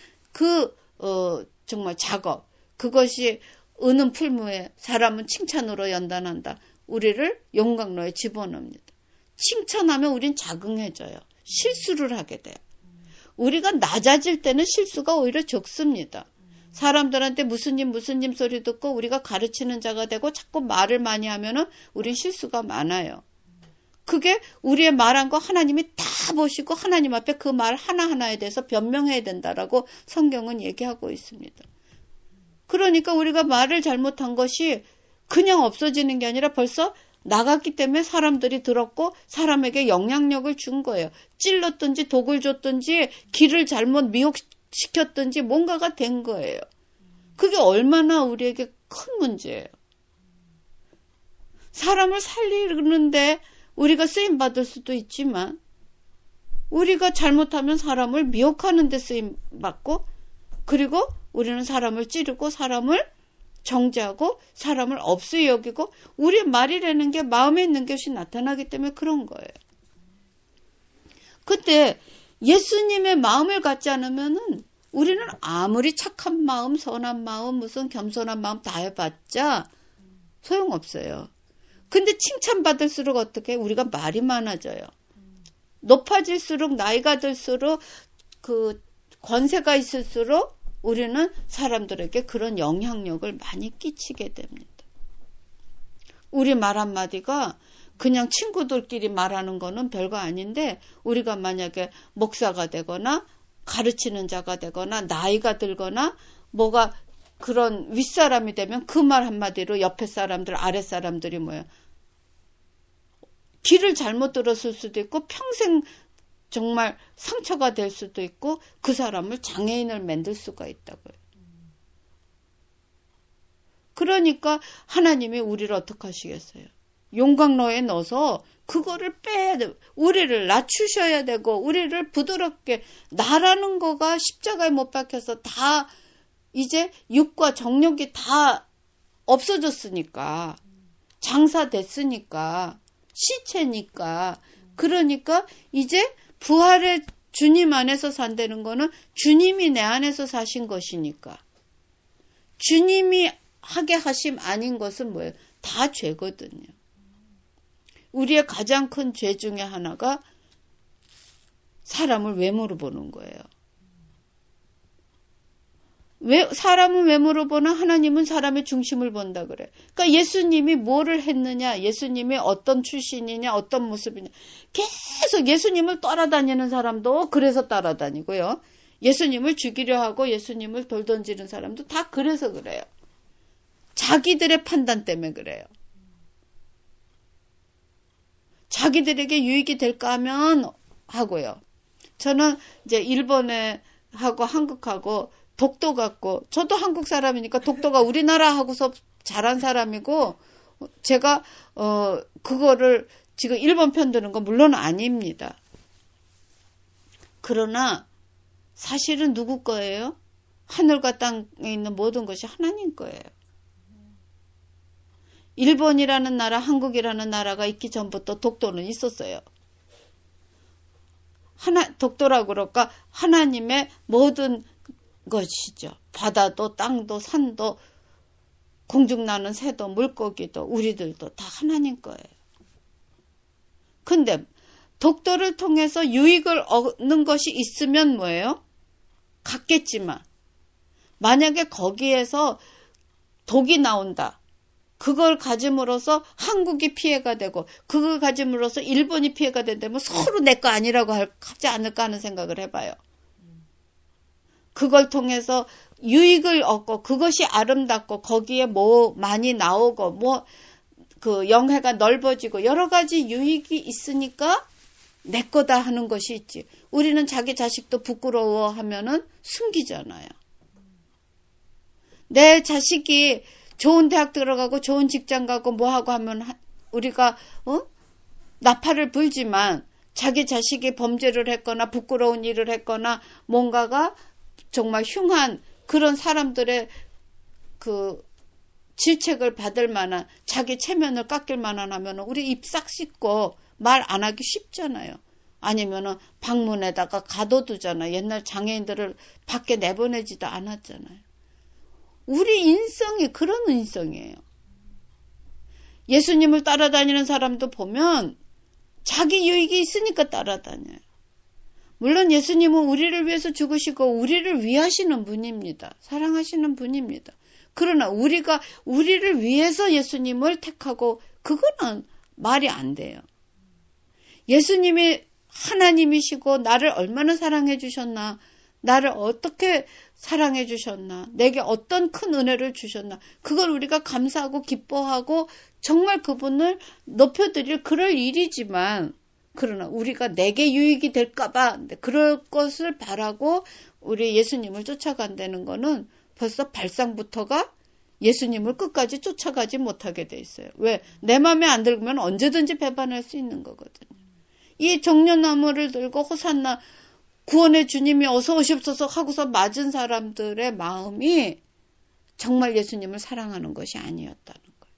정말 작업, 그것이 은은 풀무에 사람은 칭찬으로 연단한다. 우리를 용광로에 집어넣습니다. 칭찬하면 우린 자긍해져요. 실수를 하게 돼요. 우리가 낮아질 때는 실수가 오히려 적습니다. 사람들한테 무슨 님 소리 듣고 우리가 가르치는 자가 되고 자꾸 말을 많이 하면은 우린 실수가 많아요. 그게 우리의 말한 거 하나님이 다 보시고 하나님 앞에 그 말 하나하나에 대해서 변명해야 된다라고 성경은 얘기하고 있습니다. 그러니까 우리가 말을 잘못한 것이 그냥 없어지는 게 아니라 벌써 나갔기 때문에 사람들이 들었고 사람에게 영향력을 준 거예요. 찔렀든지 독을 줬든지 길을 잘못 미혹시켰든지 뭔가가 된 거예요. 그게 얼마나 우리에게 큰 문제예요. 사람을 살리는데 우리가 쓰임받을 수도 있지만 우리가 잘못하면 사람을 미혹하는 데 쓰임받고 그리고 우리는 사람을 찌르고 사람을 정죄하고 사람을 없이 여기고 우리의 말이라는 게 마음에 있는 것이 나타나기 때문에 그런 거예요. 그때 예수님의 마음을 갖지 않으면은 우리는 아무리 착한 마음, 선한 마음, 무슨 겸손한 마음 다 해봤자 소용없어요. 근데 칭찬받을수록 어떻게? 우리가 말이 많아져요. 높아질수록, 나이가 들수록, 그 권세가 있을수록 우리는 사람들에게 그런 영향력을 많이 끼치게 됩니다. 우리 말 한마디가 그냥 친구들끼리 말하는 거는 별거 아닌데, 우리가 만약에 목사가 되거나 가르치는 자가 되거나 나이가 들거나 뭐가 그런 윗사람이 되면 그 말 한마디로 옆에 사람들, 아랫 사람들이 뭐예요? 귀를 잘못 들었을 수도 있고 평생 정말 상처가 될 수도 있고 그 사람을 장애인을 만들 수가 있다고요. 그러니까 하나님이 우리를 어떻게 하시겠어요? 용광로에 넣어서 그거를 빼야 돼. 우리를 낮추셔야 되고 우리를 부드럽게 나라는 거가 십자가에 못 박혀서 다 이제 육과 정욕이 다 없어졌으니까 장사됐으니까 시체니까 그러니까 이제 부활의 주님 안에서 산다는 거는 주님이 내 안에서 사신 것이니까 주님이 하게 하심 아닌 것은 뭐예요? 다 죄거든요. 우리의 가장 큰 죄 중에 하나가 사람을 외모로 보는 거예요. 사람은 외모로 보나 하나님은 사람의 중심을 본다 그래. 그러니까 예수님이 뭐를 했느냐, 예수님이 어떤 출신이냐, 어떤 모습이냐. 계속 예수님을 따라다니는 사람도 그래서 따라다니고요. 예수님을 죽이려 하고 예수님을 돌 던지는 사람도 다 그래서 그래요. 자기들의 판단 때문에 그래요. 자기들에게 유익이 될까 하면 하고요. 저는 이제 일본에 하고 한국하고 독도 같고 저도 한국 사람이니까 독도가 우리나라 하고서 자란 사람이고 제가 그거를 지금 일본 편 드는 건 물론 아닙니다. 그러나 사실은 누구 거예요? 하늘과 땅에 있는 모든 것이 하나님 거예요. 일본이라는 나라, 한국이라는 나라가 있기 전부터 독도는 있었어요. 독도라고 그럴까? 하나님의 모든 것이죠. 바다도 땅도 산도 공중나는 새도 물고기도 우리들도 다 하나님 거예요. 근데 독도를 통해서 유익을 얻는 것이 있으면 뭐예요? 같겠지만 만약에 거기에서 독이 나온다. 그걸 가짐으로써 한국이 피해가 되고 그걸 가짐으로써 일본이 피해가 된다면 서로 내 거 아니라고 하지 않을까 하는 생각을 해봐요. 그걸 통해서 유익을 얻고 그것이 아름답고 거기에 뭐 많이 나오고 뭐 그 영해가 넓어지고 여러 가지 유익이 있으니까 내 거다 하는 것이 있지. 우리는 자기 자식도 부끄러워하면은 숨기잖아요. 내 자식이 좋은 대학 들어가고 좋은 직장 가고 뭐 하고 하면 우리가 나팔을 불지만 자기 자식이 범죄를 했거나 부끄러운 일을 했거나 뭔가가 정말 흉한 그런 사람들의 그 질책을 받을 만한 자기 체면을 깎일 만한 하면 우리 입 싹 씻고 말 안 하기 쉽잖아요. 아니면은 방문에다가 가둬두잖아요. 옛날 장애인들을 밖에 내보내지도 않았잖아요. 우리 인성이 그런 인성이에요. 예수님을 따라다니는 사람도 보면 자기 유익이 있으니까 따라다녀요. 물론 예수님은 우리를 위해서 죽으시고 우리를 위하시는 분입니다. 사랑하시는 분입니다. 그러나 우리가 우리를 위해서 예수님을 택하고 그거는 말이 안 돼요. 예수님이 하나님이시고 나를 얼마나 사랑해 주셨나, 나를 어떻게 사랑해 주셨나, 내게 어떤 큰 은혜를 주셨나, 그걸 우리가 감사하고 기뻐하고 정말 그분을 높여드릴 그럴 일이지만 그러나 우리가 내게 유익이 될까봐 그럴 것을 바라고 우리 예수님을 쫓아간다는 거는 벌써 발상부터가 예수님을 끝까지 쫓아가지 못하게 돼 있어요. 왜? 내 마음에 안 들면 언제든지 배반할 수 있는 거거든요. 이 정련나무를 들고 호산나 구원의 주님이 어서 오시옵소서 하고서 맞은 사람들의 마음이 정말 예수님을 사랑하는 것이 아니었다는 거예요.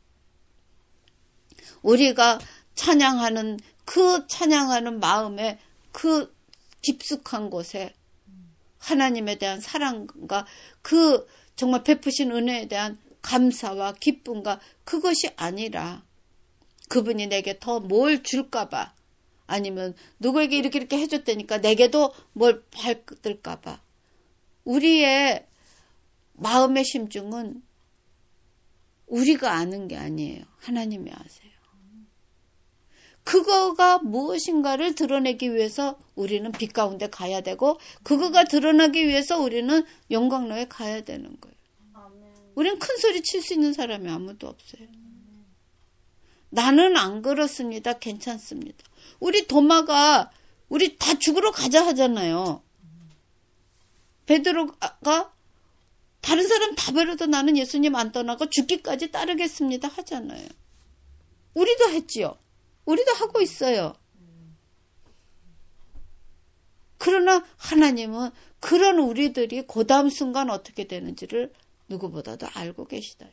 우리가 찬양하는 그 찬양하는 마음에 그 깊숙한 곳에 하나님에 대한 사랑과 그 정말 베푸신 은혜에 대한 감사와 기쁨과 그것이 아니라 그분이 내게 더 뭘 줄까봐 아니면 누구에게 이렇게 해줬다니까 내게도 뭘 받을까봐 우리의 마음의 심중은 우리가 아는 게 아니에요. 하나님이 아세요. 그거가 무엇인가를 드러내기 위해서 우리는 빛 가운데 가야 되고 그거가 드러나기 위해서 우리는 영광로에 가야 되는 거예요. 우리는 큰 소리 칠 수 있는 사람이 아무도 없어요. 나는 안 그렇습니다. 괜찮습니다. 우리 도마가 우리 다 죽으러 가자 하잖아요. 베드로가 다른 사람 다 버려도 나는 예수님 안 떠나고 죽기까지 따르겠습니다 하잖아요. 우리도 했지요. 우리도 하고 있어요. 그러나 하나님은 그런 우리들이 그 다음 순간 어떻게 되는지를 누구보다도 알고 계시다.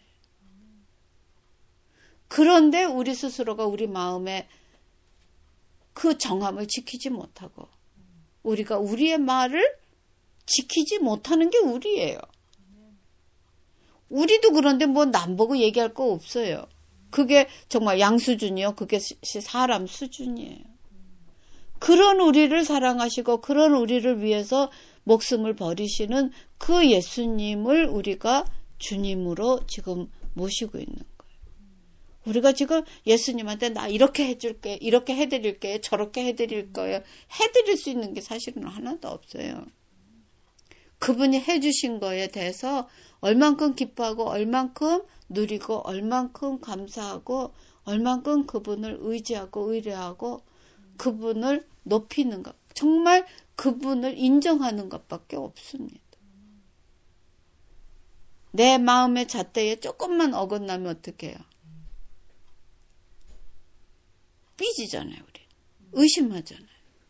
그런데 우리 스스로가 우리 마음에 그 정함을 지키지 못하고 우리가 우리의 말을 지키지 못하는 게 우리예요. 우리도 그런데 뭐 남 보고 얘기할 거 없어요. 그게 정말 양수준이요. 그게 사람 수준이에요. 그런 우리를 사랑하시고 그런 우리를 위해서 목숨을 버리시는 그 예수님을 우리가 주님으로 지금 모시고 있는 거예요. 우리가 지금 예수님한테 나 이렇게 해줄게, 이렇게 해드릴게, 저렇게 해드릴 거예요. 해드릴 수 있는 게 사실은 하나도 없어요. 그분이 해주신 거에 대해서 얼만큼 기뻐하고 얼만큼 누리고 얼만큼 감사하고 얼만큼 그분을 의지하고 의뢰하고 그분을 높이는 것, 정말 그분을 인정하는 것밖에 없습니다. 내 마음의 잣대에 조금만 어긋나면 어떡 해요? 삐지잖아요, 우리. 의심하잖아요.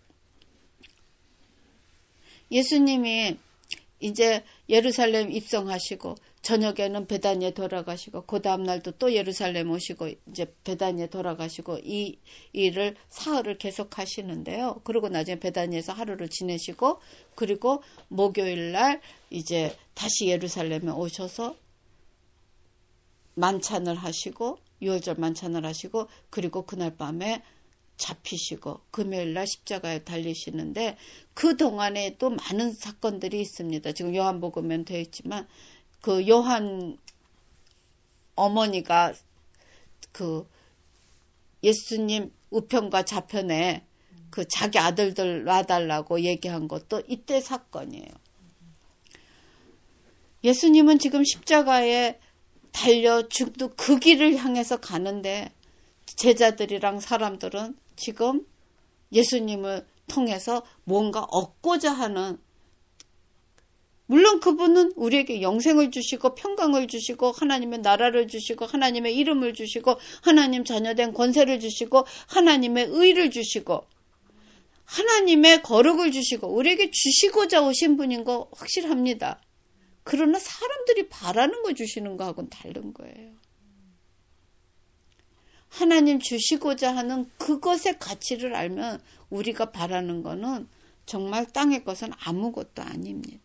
예수님이 이제 예루살렘 입성하시고 저녁에는 베다니에 돌아가시고 그 다음 날도 또 예루살렘 오시고 이제 베다니에 돌아가시고 이 일을 사흘을 계속 하시는데요. 그리고 나중에 베다니에서 하루를 지내시고 그리고 목요일 날 이제 다시 예루살렘에 오셔서 만찬을 하시고 유월절 만찬을 하시고 그리고 그날 밤에 잡히시고 금요일 날 십자가에 달리시는데 그 동안에 또 많은 사건들이 있습니다. 지금 요한복음에는 되어 있지만 그 요한 어머니가 그 예수님 우편과 좌편에 그 자기 아들들 놔달라고 얘기한 것도 이때 사건이에요. 예수님은 지금 십자가에 달려 죽도 그 길을 향해서 가는데 제자들이랑 사람들은 지금 예수님을 통해서 뭔가 얻고자 하는, 물론 그분은 우리에게 영생을 주시고 평강을 주시고 하나님의 나라를 주시고 하나님의 이름을 주시고 하나님 자녀된 권세를 주시고 하나님의 의를 주시고 하나님의 거룩을 주시고 우리에게 주시고자 오신 분인 거 확실합니다. 그러나 사람들이 바라는 거 주시는 거하고는 다른 거예요. 하나님 주시고자 하는 그것의 가치를 알면 우리가 바라는 거는 정말 땅의 것은 아무것도 아닙니다.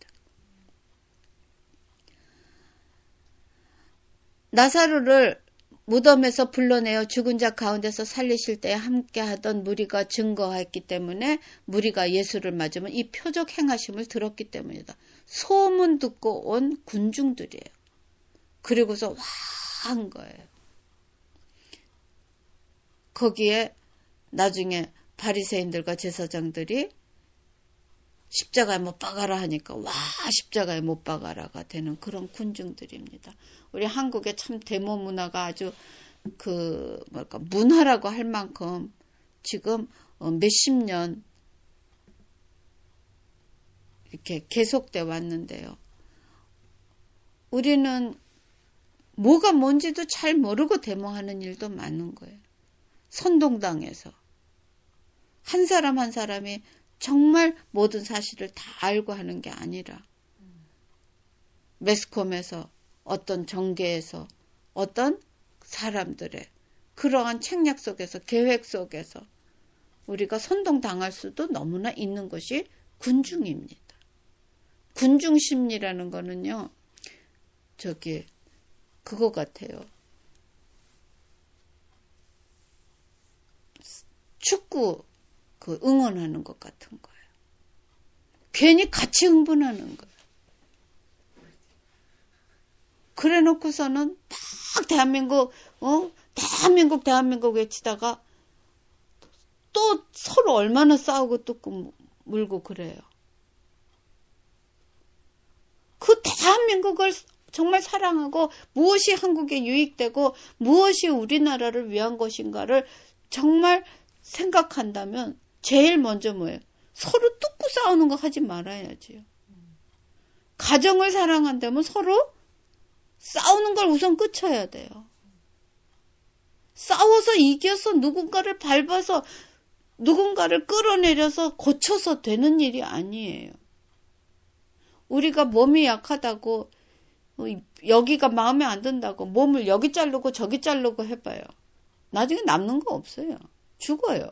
나사로를 무덤에서 불러내어 죽은 자 가운데서 살리실 때 함께하던 무리가 증거했기 때문에 무리가 예수를 맞으면 이 표적 행하심을 들었기 때문이다. 소문 듣고 온 군중들이에요. 그리고서 와 한 거예요. 거기에 나중에 바리새인들과 제사장들이 십자가에 못 박아라 하니까 와 십자가에 못 박아라가 되는 그런 군중들입니다. 우리 한국의 참 데모 문화가 아주 문화라고 할 만큼 지금 몇십 년 이렇게 계속돼 왔는데요. 우리는 뭐가 뭔지도 잘 모르고 데모하는 일도 많은 거예요. 선동당해서 한 사람 한 사람이 정말 모든 사실을 다 알고 하는 게 아니라 매스컴에서 어떤 정계에서 어떤 사람들의 그러한 책략 속에서 계획 속에서 우리가 선동당할 수도 너무나 있는 것이 군중입니다. 군중심리라는 거는요, 그거 같아요. 축구 응원하는 것 같은 거예요. 괜히 같이 흥분하는 거예요. 그래 놓고서는 막 대한민국 외치다가 또 서로 얼마나 싸우고 뜯고 물고 그래요. 그 대한민국을 정말 사랑하고 무엇이 한국에 유익되고 무엇이 우리나라를 위한 것인가를 정말 생각한다면 제일 먼저 뭐예요? 서로 뜯고 싸우는 거 하지 말아야지요. 가정을 사랑한다면 서로 싸우는 걸 우선 끝쳐야 돼요. 싸워서 이겨서 누군가를 밟아서 누군가를 끌어내려서 고쳐서 되는 일이 아니에요. 우리가 몸이 약하다고 여기가 마음에 안 든다고 몸을 여기 자르고 저기 자르고 해봐요. 나중에 남는 거 없어요. 죽어요.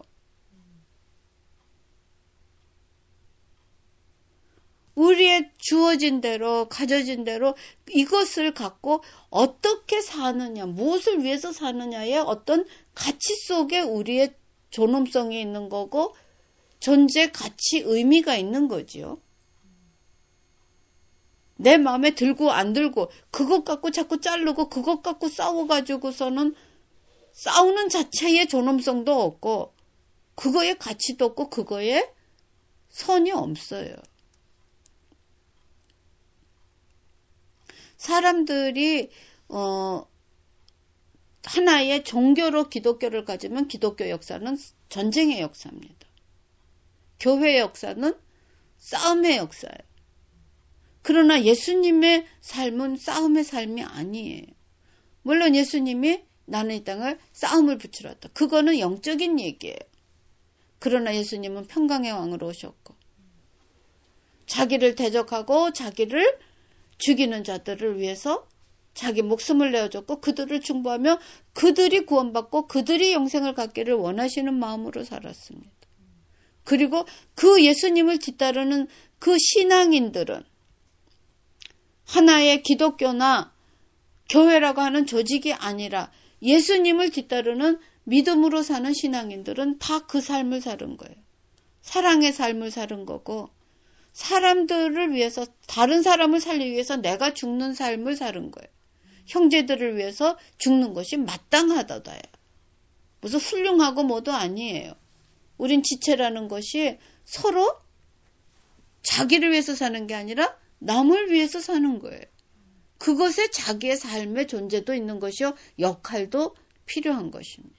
우리의 주어진 대로 가져진 대로 이것을 갖고 어떻게 사느냐, 무엇을 위해서 사느냐의 어떤 가치 속에 우리의 존엄성이 있는 거고 존재 가치 의미가 있는 거지요. 내 마음에 들고 안 들고 그것 갖고 자꾸 자르고 그것 갖고 싸워가지고서는 싸우는 자체의 존엄성도 없고 그거의 가치도 없고 그거에 선이 없어요. 사람들이 하나의 종교로 기독교를 가지면 기독교 역사는 전쟁의 역사입니다. 교회의 역사는 싸움의 역사예요. 그러나 예수님의 삶은 싸움의 삶이 아니에요. 물론 예수님이 나는 이 땅을 싸움을 붙이렀다. 그거는 영적인 얘기예요. 그러나 예수님은 평강의 왕으로 오셨고 자기를 대적하고 자기를 죽이는 자들을 위해서 자기 목숨을 내어줬고 그들을 중보하며 그들이 구원받고 그들이 영생을 갖기를 원하시는 마음으로 살았습니다. 그리고 그 예수님을 뒤따르는 그 신앙인들은 하나의 기독교나 교회라고 하는 조직이 아니라 예수님을 뒤따르는 믿음으로 사는 신앙인들은 다 그 삶을 사는 거예요. 사랑의 삶을 사는 거고 사람들을 위해서 다른 사람을 살리기 위해서 내가 죽는 삶을 사는 거예요. 형제들을 위해서 죽는 것이 마땅하다다요. 무슨 훌륭하고 뭐도 아니에요. 우린 지체라는 것이 서로 자기를 위해서 사는 게 아니라 남을 위해서 사는 거예요. 그것에 자기의 삶의 존재도 있는 것이요. 역할도 필요한 것입니다.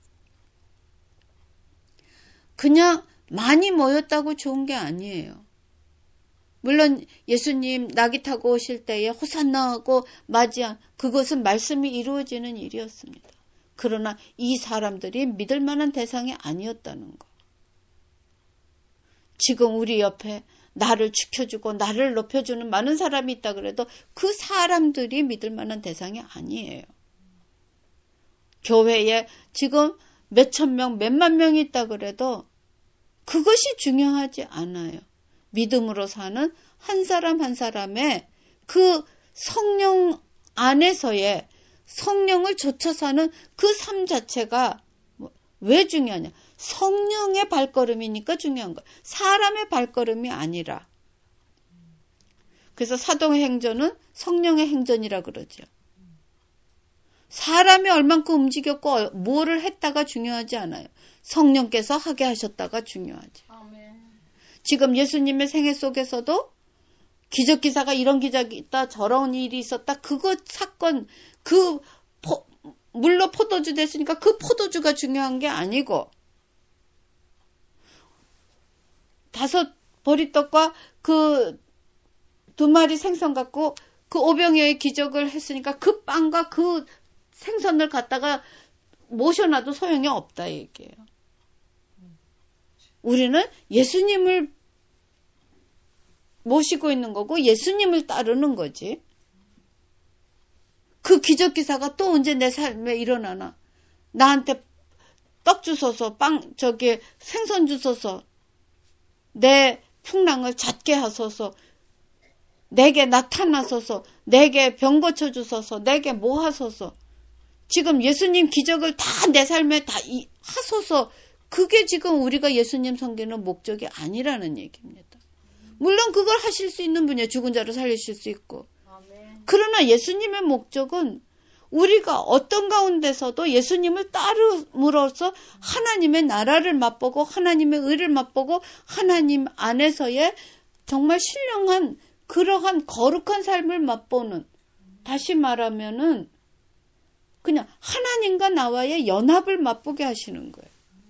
그냥 많이 모였다고 좋은 게 아니에요. 물론 예수님 낙이 타고 오실 때에 호산나 하고 맞이한 그것은 말씀이 이루어지는 일이었습니다. 그러나 이 사람들이 믿을 만한 대상이 아니었다는 거. 지금 우리 옆에 나를 지켜주고 나를 높여주는 많은 사람이 있다 그래도 그 사람들이 믿을 만한 대상이 아니에요. 교회에 지금 몇천 명, 몇만 명이 있다 그래도 그것이 중요하지 않아요. 믿음으로 사는 한 사람 한 사람의 그 성령 안에서의 성령을 좇아 사는 그 삶 자체가 왜 중요하냐. 성령의 발걸음이니까 중요한 거예요. 사람의 발걸음이 아니라. 그래서 사도행전은 성령의 행전이라 그러죠. 사람이 얼만큼 움직였고 뭐를 했다가 중요하지 않아요. 성령께서 하게 하셨다가 중요하죠. 아멘. 지금 예수님의 생애 속에서도 기적기사가 이런 기적이 있다 저런 일이 있었다 그거 사건 물로 포도주 됐으니까 그 포도주가 중요한 게 아니고 5 보리떡과 그 2마리 생선 갖고 그 오병이어의 기적을 했으니까 그 빵과 그 생선을 갖다가 모셔놔도 소용이 없다 얘기예요. 우리는 예수님을 모시고 있는 거고 예수님을 따르는 거지. 그 기적기사가 또 언제 내 삶에 일어나나. 나한테 떡 주소서 생선 주소서 내 풍랑을 잦게 하소서 내게 나타나소서, 내게 병 고쳐주소서, 내게 뭐 하소서. 지금 예수님 기적을 다 내 삶에 다 하소서. 그게 지금 우리가 예수님 섬기는 목적이 아니라는 얘기입니다. 물론 그걸 하실 수 있는 분이에요. 죽은 자를 살리실 수 있고. 그러나 예수님의 목적은 우리가 어떤 가운데서도 예수님을 따름으로써 하나님의 나라를 맛보고 하나님의 의를 맛보고 하나님 안에서의 정말 신령한 그러한 거룩한 삶을 맛보는, 다시 말하면은 그냥 하나님과 나와의 연합을 맛보게 하시는 거예요.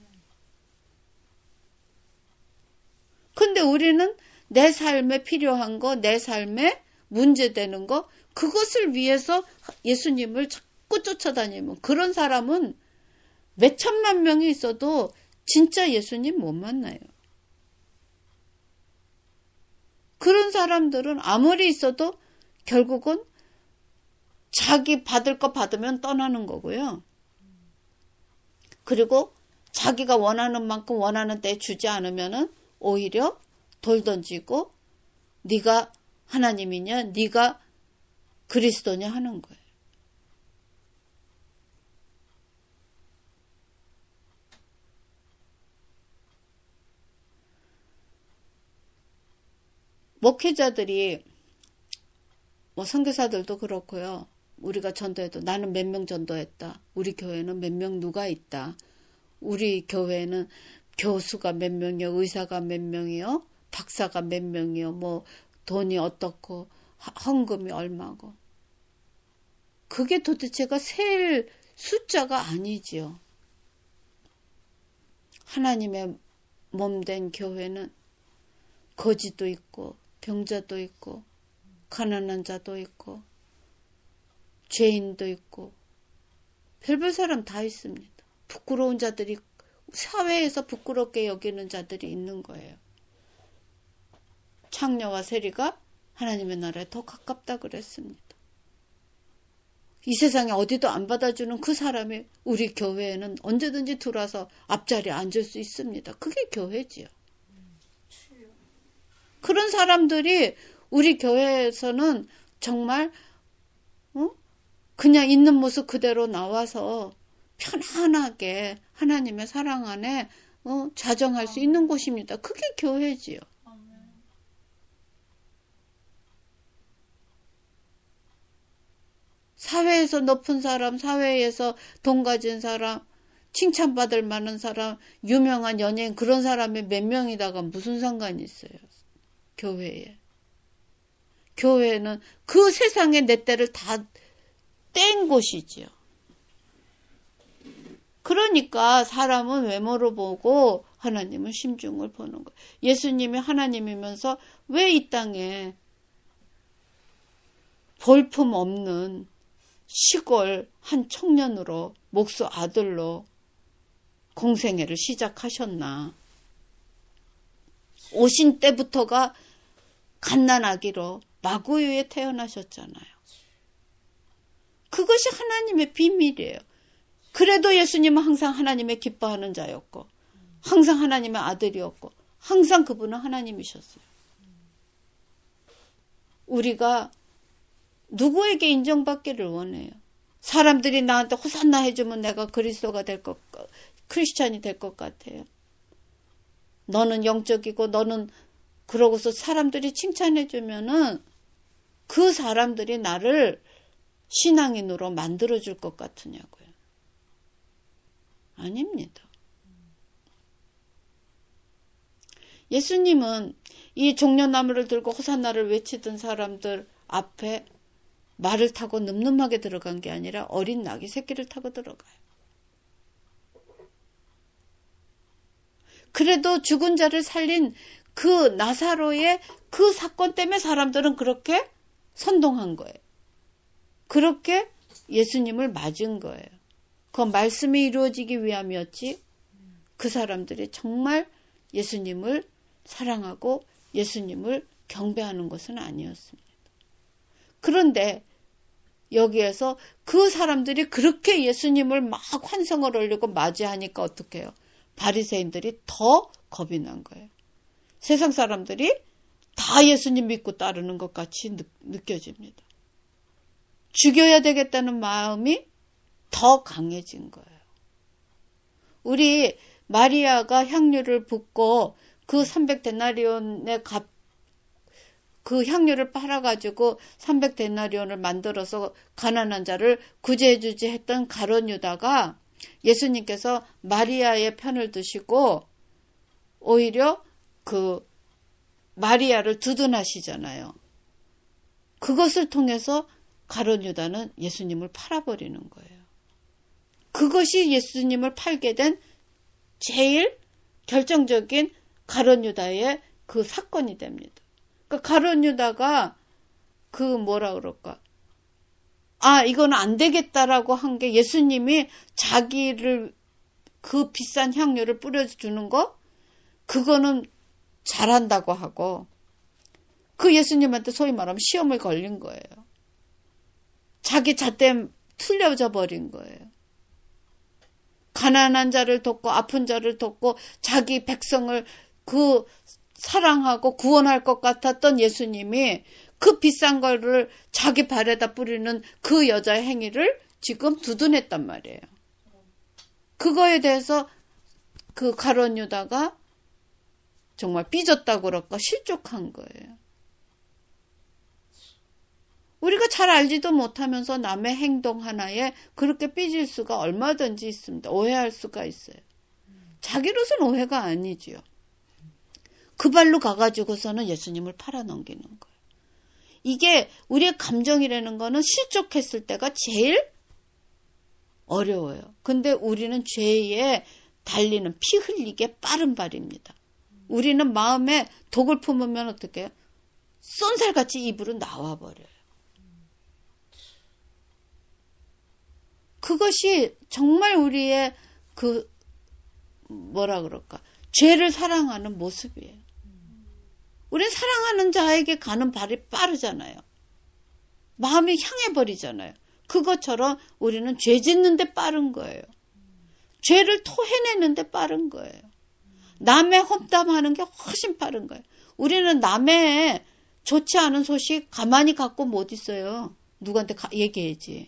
근데 우리는 내 삶에 필요한 거, 내 삶에 문제되는 거, 그것을 위해서 예수님을 자꾸 쫓아다니면 그런 사람은 몇 천만 명이 있어도 진짜 예수님 못 만나요. 그런 사람들은 아무리 있어도 결국은 자기 받을 거 받으면 떠나는 거고요. 그리고 자기가 원하는 만큼 원하는 때에 주지 않으면은 오히려 돌 던지고 네가 하나님이냐, 네가 그리스도냐 하는 거예요. 목회자들이 선교사들도 그렇고요. 우리가 전도해도 나는 몇 명 전도했다. 우리 교회는 몇 명 누가 있다. 우리 교회는 교수가 몇 명이요, 의사가 몇 명이요, 박사가 몇 명이요, 뭐 돈이 어떻고 헌금이 얼마고. 그게 도대체가 셀 숫자가 아니지요. 하나님의 몸된 교회는 거지도 있고 병자도 있고 가난한 자도 있고 죄인도 있고 별별 사람 다 있습니다. 부끄러운 자들이, 사회에서 부끄럽게 여기는 자들이 있는 거예요. 창녀와 세리가 하나님의 나라에 더 가깝다 그랬습니다. 이 세상에 어디도 안 받아주는 그 사람이 우리 교회에는 언제든지 들어와서 앞자리에 앉을 수 있습니다. 그게 교회지요. 그런 사람들이 우리 교회에서는 정말 그냥 있는 모습 그대로 나와서 편안하게 하나님의 사랑 안에 자정할 수 있는 곳입니다. 그게 교회지요. 사회에서 높은 사람, 사회에서 돈 가진 사람, 칭찬받을 만한 사람, 유명한 연예인, 그런 사람이 몇 명이다가 무슨 상관이 있어요. 교회에. 교회는 그 세상의 내 때를 다 뗀 곳이지요. 그러니까 사람은 외모로 보고 하나님은 심중을 보는 거예요. 예수님이 하나님이면서 왜 이 땅에 볼품 없는 시골 한 청년으로, 목수 아들로 공생애를 시작하셨나. 오신 때부터가 갓난아기로 마구유에 태어나셨잖아요. 그것이 하나님의 비밀이에요. 그래도 예수님은 항상 하나님의 기뻐하는 자였고 항상 하나님의 아들이었고 항상 그분은 하나님이셨어요. 우리가 누구에게 인정받기를 원해요? 사람들이 나한테 호산나 해주면 내가 그리스도가 될 것, 크리스찬이 될 것 같아요. 너는 영적이고 너는, 그러고서 사람들이 칭찬해주면은 그 사람들이 나를 신앙인으로 만들어줄 것 같으냐고요. 아닙니다. 예수님은 이 종려나무를 들고 호산나를 외치던 사람들 앞에 말을 타고 늠름하게 들어간 게 아니라 어린 나귀 새끼를 타고 들어가요. 그래도 죽은 자를 살린 그 나사로의 그 사건 때문에 사람들은 그렇게 선동한 거예요. 그렇게 예수님을 맞은 거예요. 그 말씀이 이루어지기 위함이었지 그 사람들이 정말 예수님을 사랑하고 예수님을 경배하는 것은 아니었습니다. 그런데 여기에서 그 사람들이 그렇게 예수님을 막 환성을 올리고 맞이하니까 어떡해요? 바리새인들이 더 겁이 난 거예요. 세상 사람들이 다 예수님 믿고 따르는 것 같이 느껴집니다. 죽여야 되겠다는 마음이 더 강해진 거예요. 우리 마리아가 향유를 붓고 그 300데나리온의 그 향유를 팔아가지고 300데나리온을 만들어서 가난한 자를 구제해주지 했던 가룟 유다가 예수님께서 마리아의 편을 드시고 오히려 그 마리아를 두둔하시잖아요. 그것을 통해서 가룟 유다는 예수님을 팔아버리는 거예요. 그것이 예수님을 팔게 된 제일 결정적인 가룟 유다의 그 사건이 됩니다. 그러니까 가룟 유다가 그 뭐라 그럴까? 이건 안 되겠다라고 한 게 예수님이 자기를 그 비싼 향료를 뿌려주는 거 그거는 잘한다고 하고 그 예수님한테 소위 말하면 시험을 걸린 거예요. 자기 잣대 틀려져 버린 거예요. 가난한 자를 돕고 아픈 자를 돕고 자기 백성을 그 사랑하고 구원할 것 같았던 예수님이 그 비싼 거를 자기 발에다 뿌리는 그 여자의 행위를 지금 두둔했단 말이에요. 그거에 대해서 그 가룟 유다가 정말 삐졌다고 그럴까 실족한 거예요. 우리가 잘 알지도 못하면서 남의 행동 하나에 그렇게 삐질 수가 얼마든지 있습니다. 오해할 수가 있어요. 자기로서는 오해가 아니지요. 그 발로 가가지고서는 예수님을 팔아넘기는 거예요. 이게 우리의 감정이라는 거는 실족했을 때가 제일 어려워요. 근데 우리는 죄에 달리는 피 흘리게 빠른 발입니다. 우리는 마음에 독을 품으면 어떻게 해요? 쏜살같이 입으로 나와버려요. 그것이 정말 우리의 그 뭐라 그럴까? 죄를 사랑하는 모습이에요. 우리는 사랑하는 자에게 가는 발이 빠르잖아요. 마음이 향해버리잖아요. 그것처럼 우리는 죄 짓는데 빠른 거예요. 죄를 토해내는데 빠른 거예요. 남의 험담하는 게 훨씬 빠른 거예요. 우리는 남의 좋지 않은 소식 가만히 갖고 못 있어요. 누구한테 얘기해야지.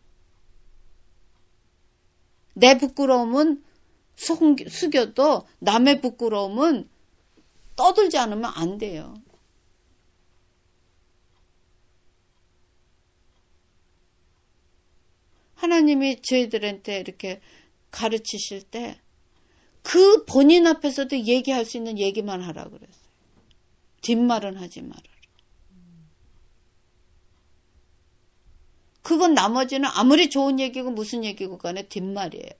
내 부끄러움은 숙여도 남의 부끄러움은 떠들지 않으면 안 돼요. 하나님이 저희들한테 이렇게 가르치실 때 그 본인 앞에서도 얘기할 수 있는 얘기만 하라 그랬어요. 뒷말은 하지 말아라. 그건 나머지는 아무리 좋은 얘기고 무슨 얘기고 간에 뒷말이에요.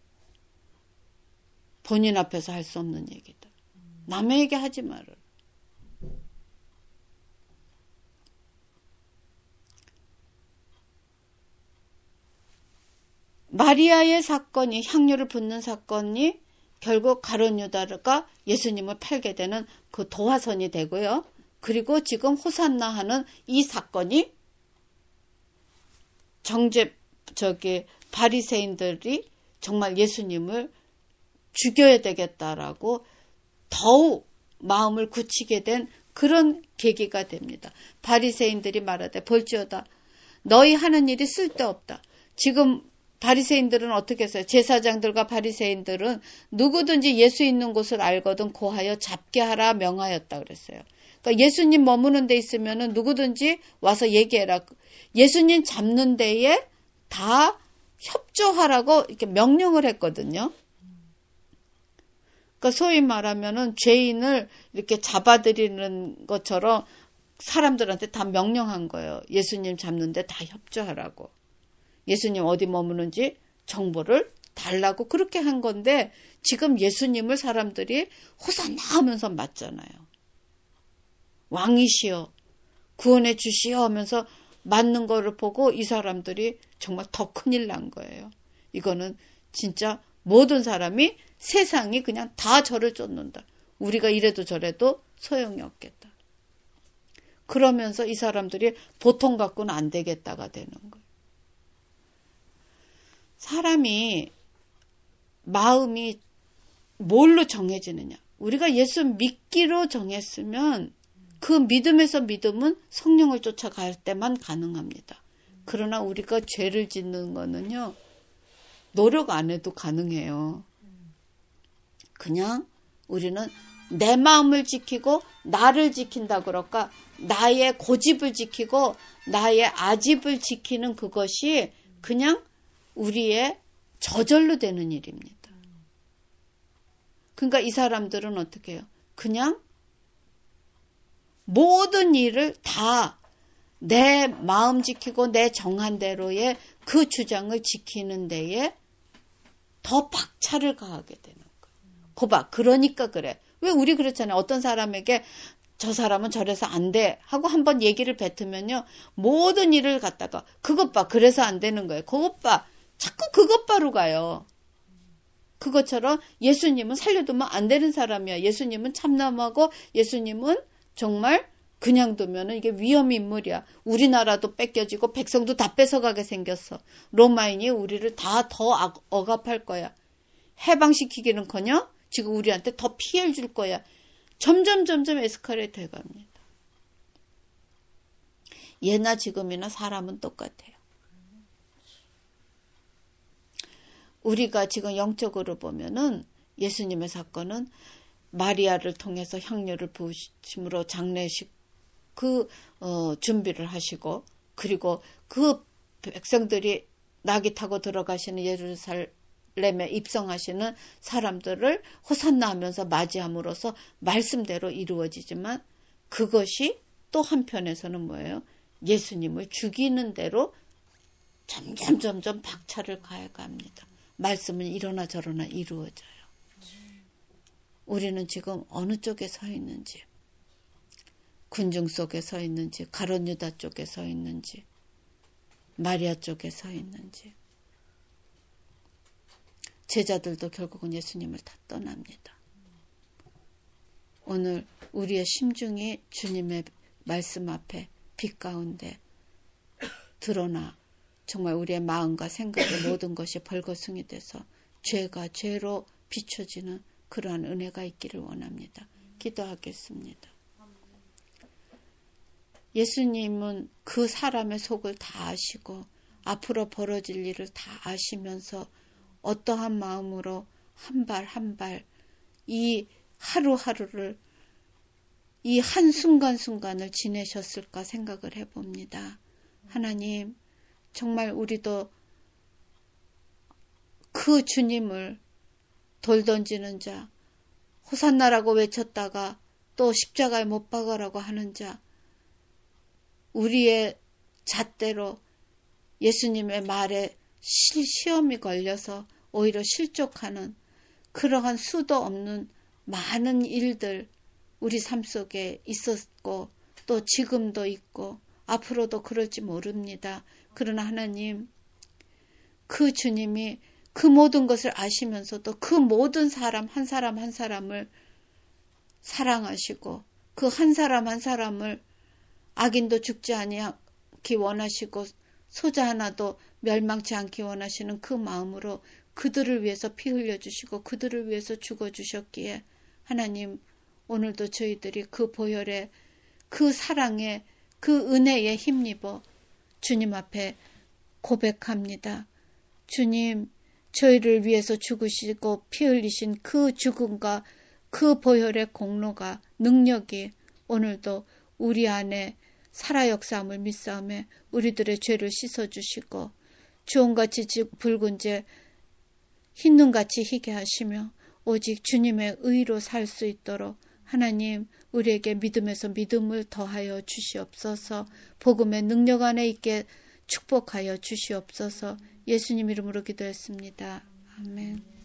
본인 앞에서 할 수 없는 얘기다. 남에게 하지 말아라. 마리아의 사건이 향유를 붓는 사건이 결국 가룟 유다가 예수님을 팔게 되는 그 도화선이 되고요. 그리고 지금 호산나 하는 이 사건이 바리새인들이 정말 예수님을 죽여야 되겠다라고 더욱 마음을 굳히게 된 그런 계기가 됩니다. 바리새인들이 말하되 볼지어다 너희 하는 일이 쓸데없다. 지금 바리새인들은 어떻게 했어요? 제사장들과 바리새인들은 누구든지 예수 있는 곳을 알거든 고하여 잡게 하라 명하였다 그랬어요. 그러니까 예수님 머무는 데 있으면은 누구든지 와서 얘기해라. 예수님 잡는 데에 다 협조하라고 이렇게 명령을 했거든요. 그러니까 소위 말하면은 죄인을 이렇게 잡아들이는 것처럼 사람들한테 다 명령한 거예요. 예수님 잡는데 다 협조하라고. 예수님 어디 머무는지 정보를 달라고 그렇게 한 건데 지금 예수님을 사람들이 호산나 하면서 맞잖아요. 왕이시여 구원해 주시오 하면서 맞는 거를 보고 이 사람들이 정말 더 큰일 난 거예요. 이거는 진짜 모든 사람이 세상이 그냥 다 저를 쫓는다. 우리가 이래도 저래도 소용이 없겠다. 그러면서 이 사람들이 보통 갖고는 안 되겠다가 되는 거예요. 사람이 마음이 뭘로 정해지느냐. 우리가 예수 믿기로 정했으면 그 그 믿음에서 믿음은 성령을 쫓아갈 때만 가능합니다. 그러나 우리가 죄를 짓는 거는요, 노력 안 해도 가능해요. 그냥 우리는 내 마음을 지키고 나를 지킨다 그럴까? 나의 고집을 지키고 나의 아집을 지키는 그것이 그냥 우리의 저절로 되는 일입니다. 그러니까 이 사람들은 어떻게 해요? 그냥 모든 일을 다 내 마음 지키고 내 정한 대로의 그 주장을 지키는 데에 더 박차를 가하게 되는 거예요. 거봐, 그러니까 그래. 왜 우리 그렇잖아요. 어떤 사람에게 저 사람은 저래서 안 돼 하고 한번 얘기를 뱉으면요. 모든 일을 갖다가 그것 봐. 그래서 안 되는 거예요. 그것 봐. 자꾸 그것 봐로 가요. 그것처럼 예수님은 살려두면 안 되는 사람이야. 예수님은 참남하고 예수님은 정말 그냥 두면은 이게 위험 인물이야. 우리나라도 뺏겨지고 백성도 다 뺏어가게 생겼어. 로마인이 우리를 다 더 억압할 거야. 해방시키기는커녕 지금 우리한테 더 피해를 줄 거야. 점점 에스컬레이트 해갑니다. 예나 지금이나 사람은 똑같아요. 우리가 지금 영적으로 보면은 예수님의 사건은 마리아를 통해서 향료를 부으심으로 장례식 준비를 하시고, 그리고 그 백성들이 낙이 타고 들어가시는 예루살렘에 입성하시는 사람들을 호산나 하면서 맞이함으로써 말씀대로 이루어지지만, 그것이 또 한편에서는 뭐예요? 예수님을 죽이는 대로 점점 박차를 가해갑니다. 말씀은 이러나 저러나 이루어져요. 우리는 지금 어느 쪽에 서 있는지, 군중 속에 서 있는지, 가룟 유다 쪽에 서 있는지, 마리아 쪽에 서 있는지. 제자들도 결국은 예수님을 다 떠납니다. 오늘 우리의 심중이 주님의 말씀 앞에 빛 가운데 드러나 정말 우리의 마음과 생각의 모든 것이 벌거숭이 돼서 죄가 죄로 비춰지는 그러한 은혜가 있기를 원합니다. 기도하겠습니다. 예수님은 그 사람의 속을 다 아시고 앞으로 벌어질 일을 다 아시면서 어떠한 마음으로 한 발 한 발 이 하루하루를 이 한순간순간을 지내셨을까 생각을 해봅니다. 하나님, 정말 우리도 그 주님을 돌 던지는 자, 호산나라고 외쳤다가 또 십자가에 못 박으라고 하는 자, 우리의 잣대로 예수님의 말에 시험이 걸려서 오히려 실족하는 그러한 수도 없는 많은 일들 우리 삶 속에 있었고 또 지금도 있고 앞으로도 그럴지 모릅니다. 그러나 하나님, 그 주님이 그 모든 것을 아시면서도 그 모든 사람 한 사람을 사랑하시고 그 한 사람을 악인도 죽지 아니하기 원하시고 소자 하나도 멸망치 않기 원하시는 그 마음으로 그들을 위해서 피 흘려주시고 그들을 위해서 죽어주셨기에 하나님, 오늘도 저희들이 그 보혈에 그 사랑에 그 은혜에 힘입어 주님 앞에 고백합니다. 주님, 저희를 위해서 죽으시고 피 흘리신 그 죽음과 그 보혈의 공로가 능력이 오늘도 우리 안에 살아 역사함을 믿사오며 우리들의 죄를 씻어주시고 주홍같이 붉은 죄 흰눈같이 희게 하시며 오직 주님의 의로 살 수 있도록 하나님, 우리에게 믿음에서 믿음을 더하여 주시옵소서. 복음의 능력 안에 있게 축복하여 주시옵소서. 예수님 이름으로 기도했습니다. 아멘.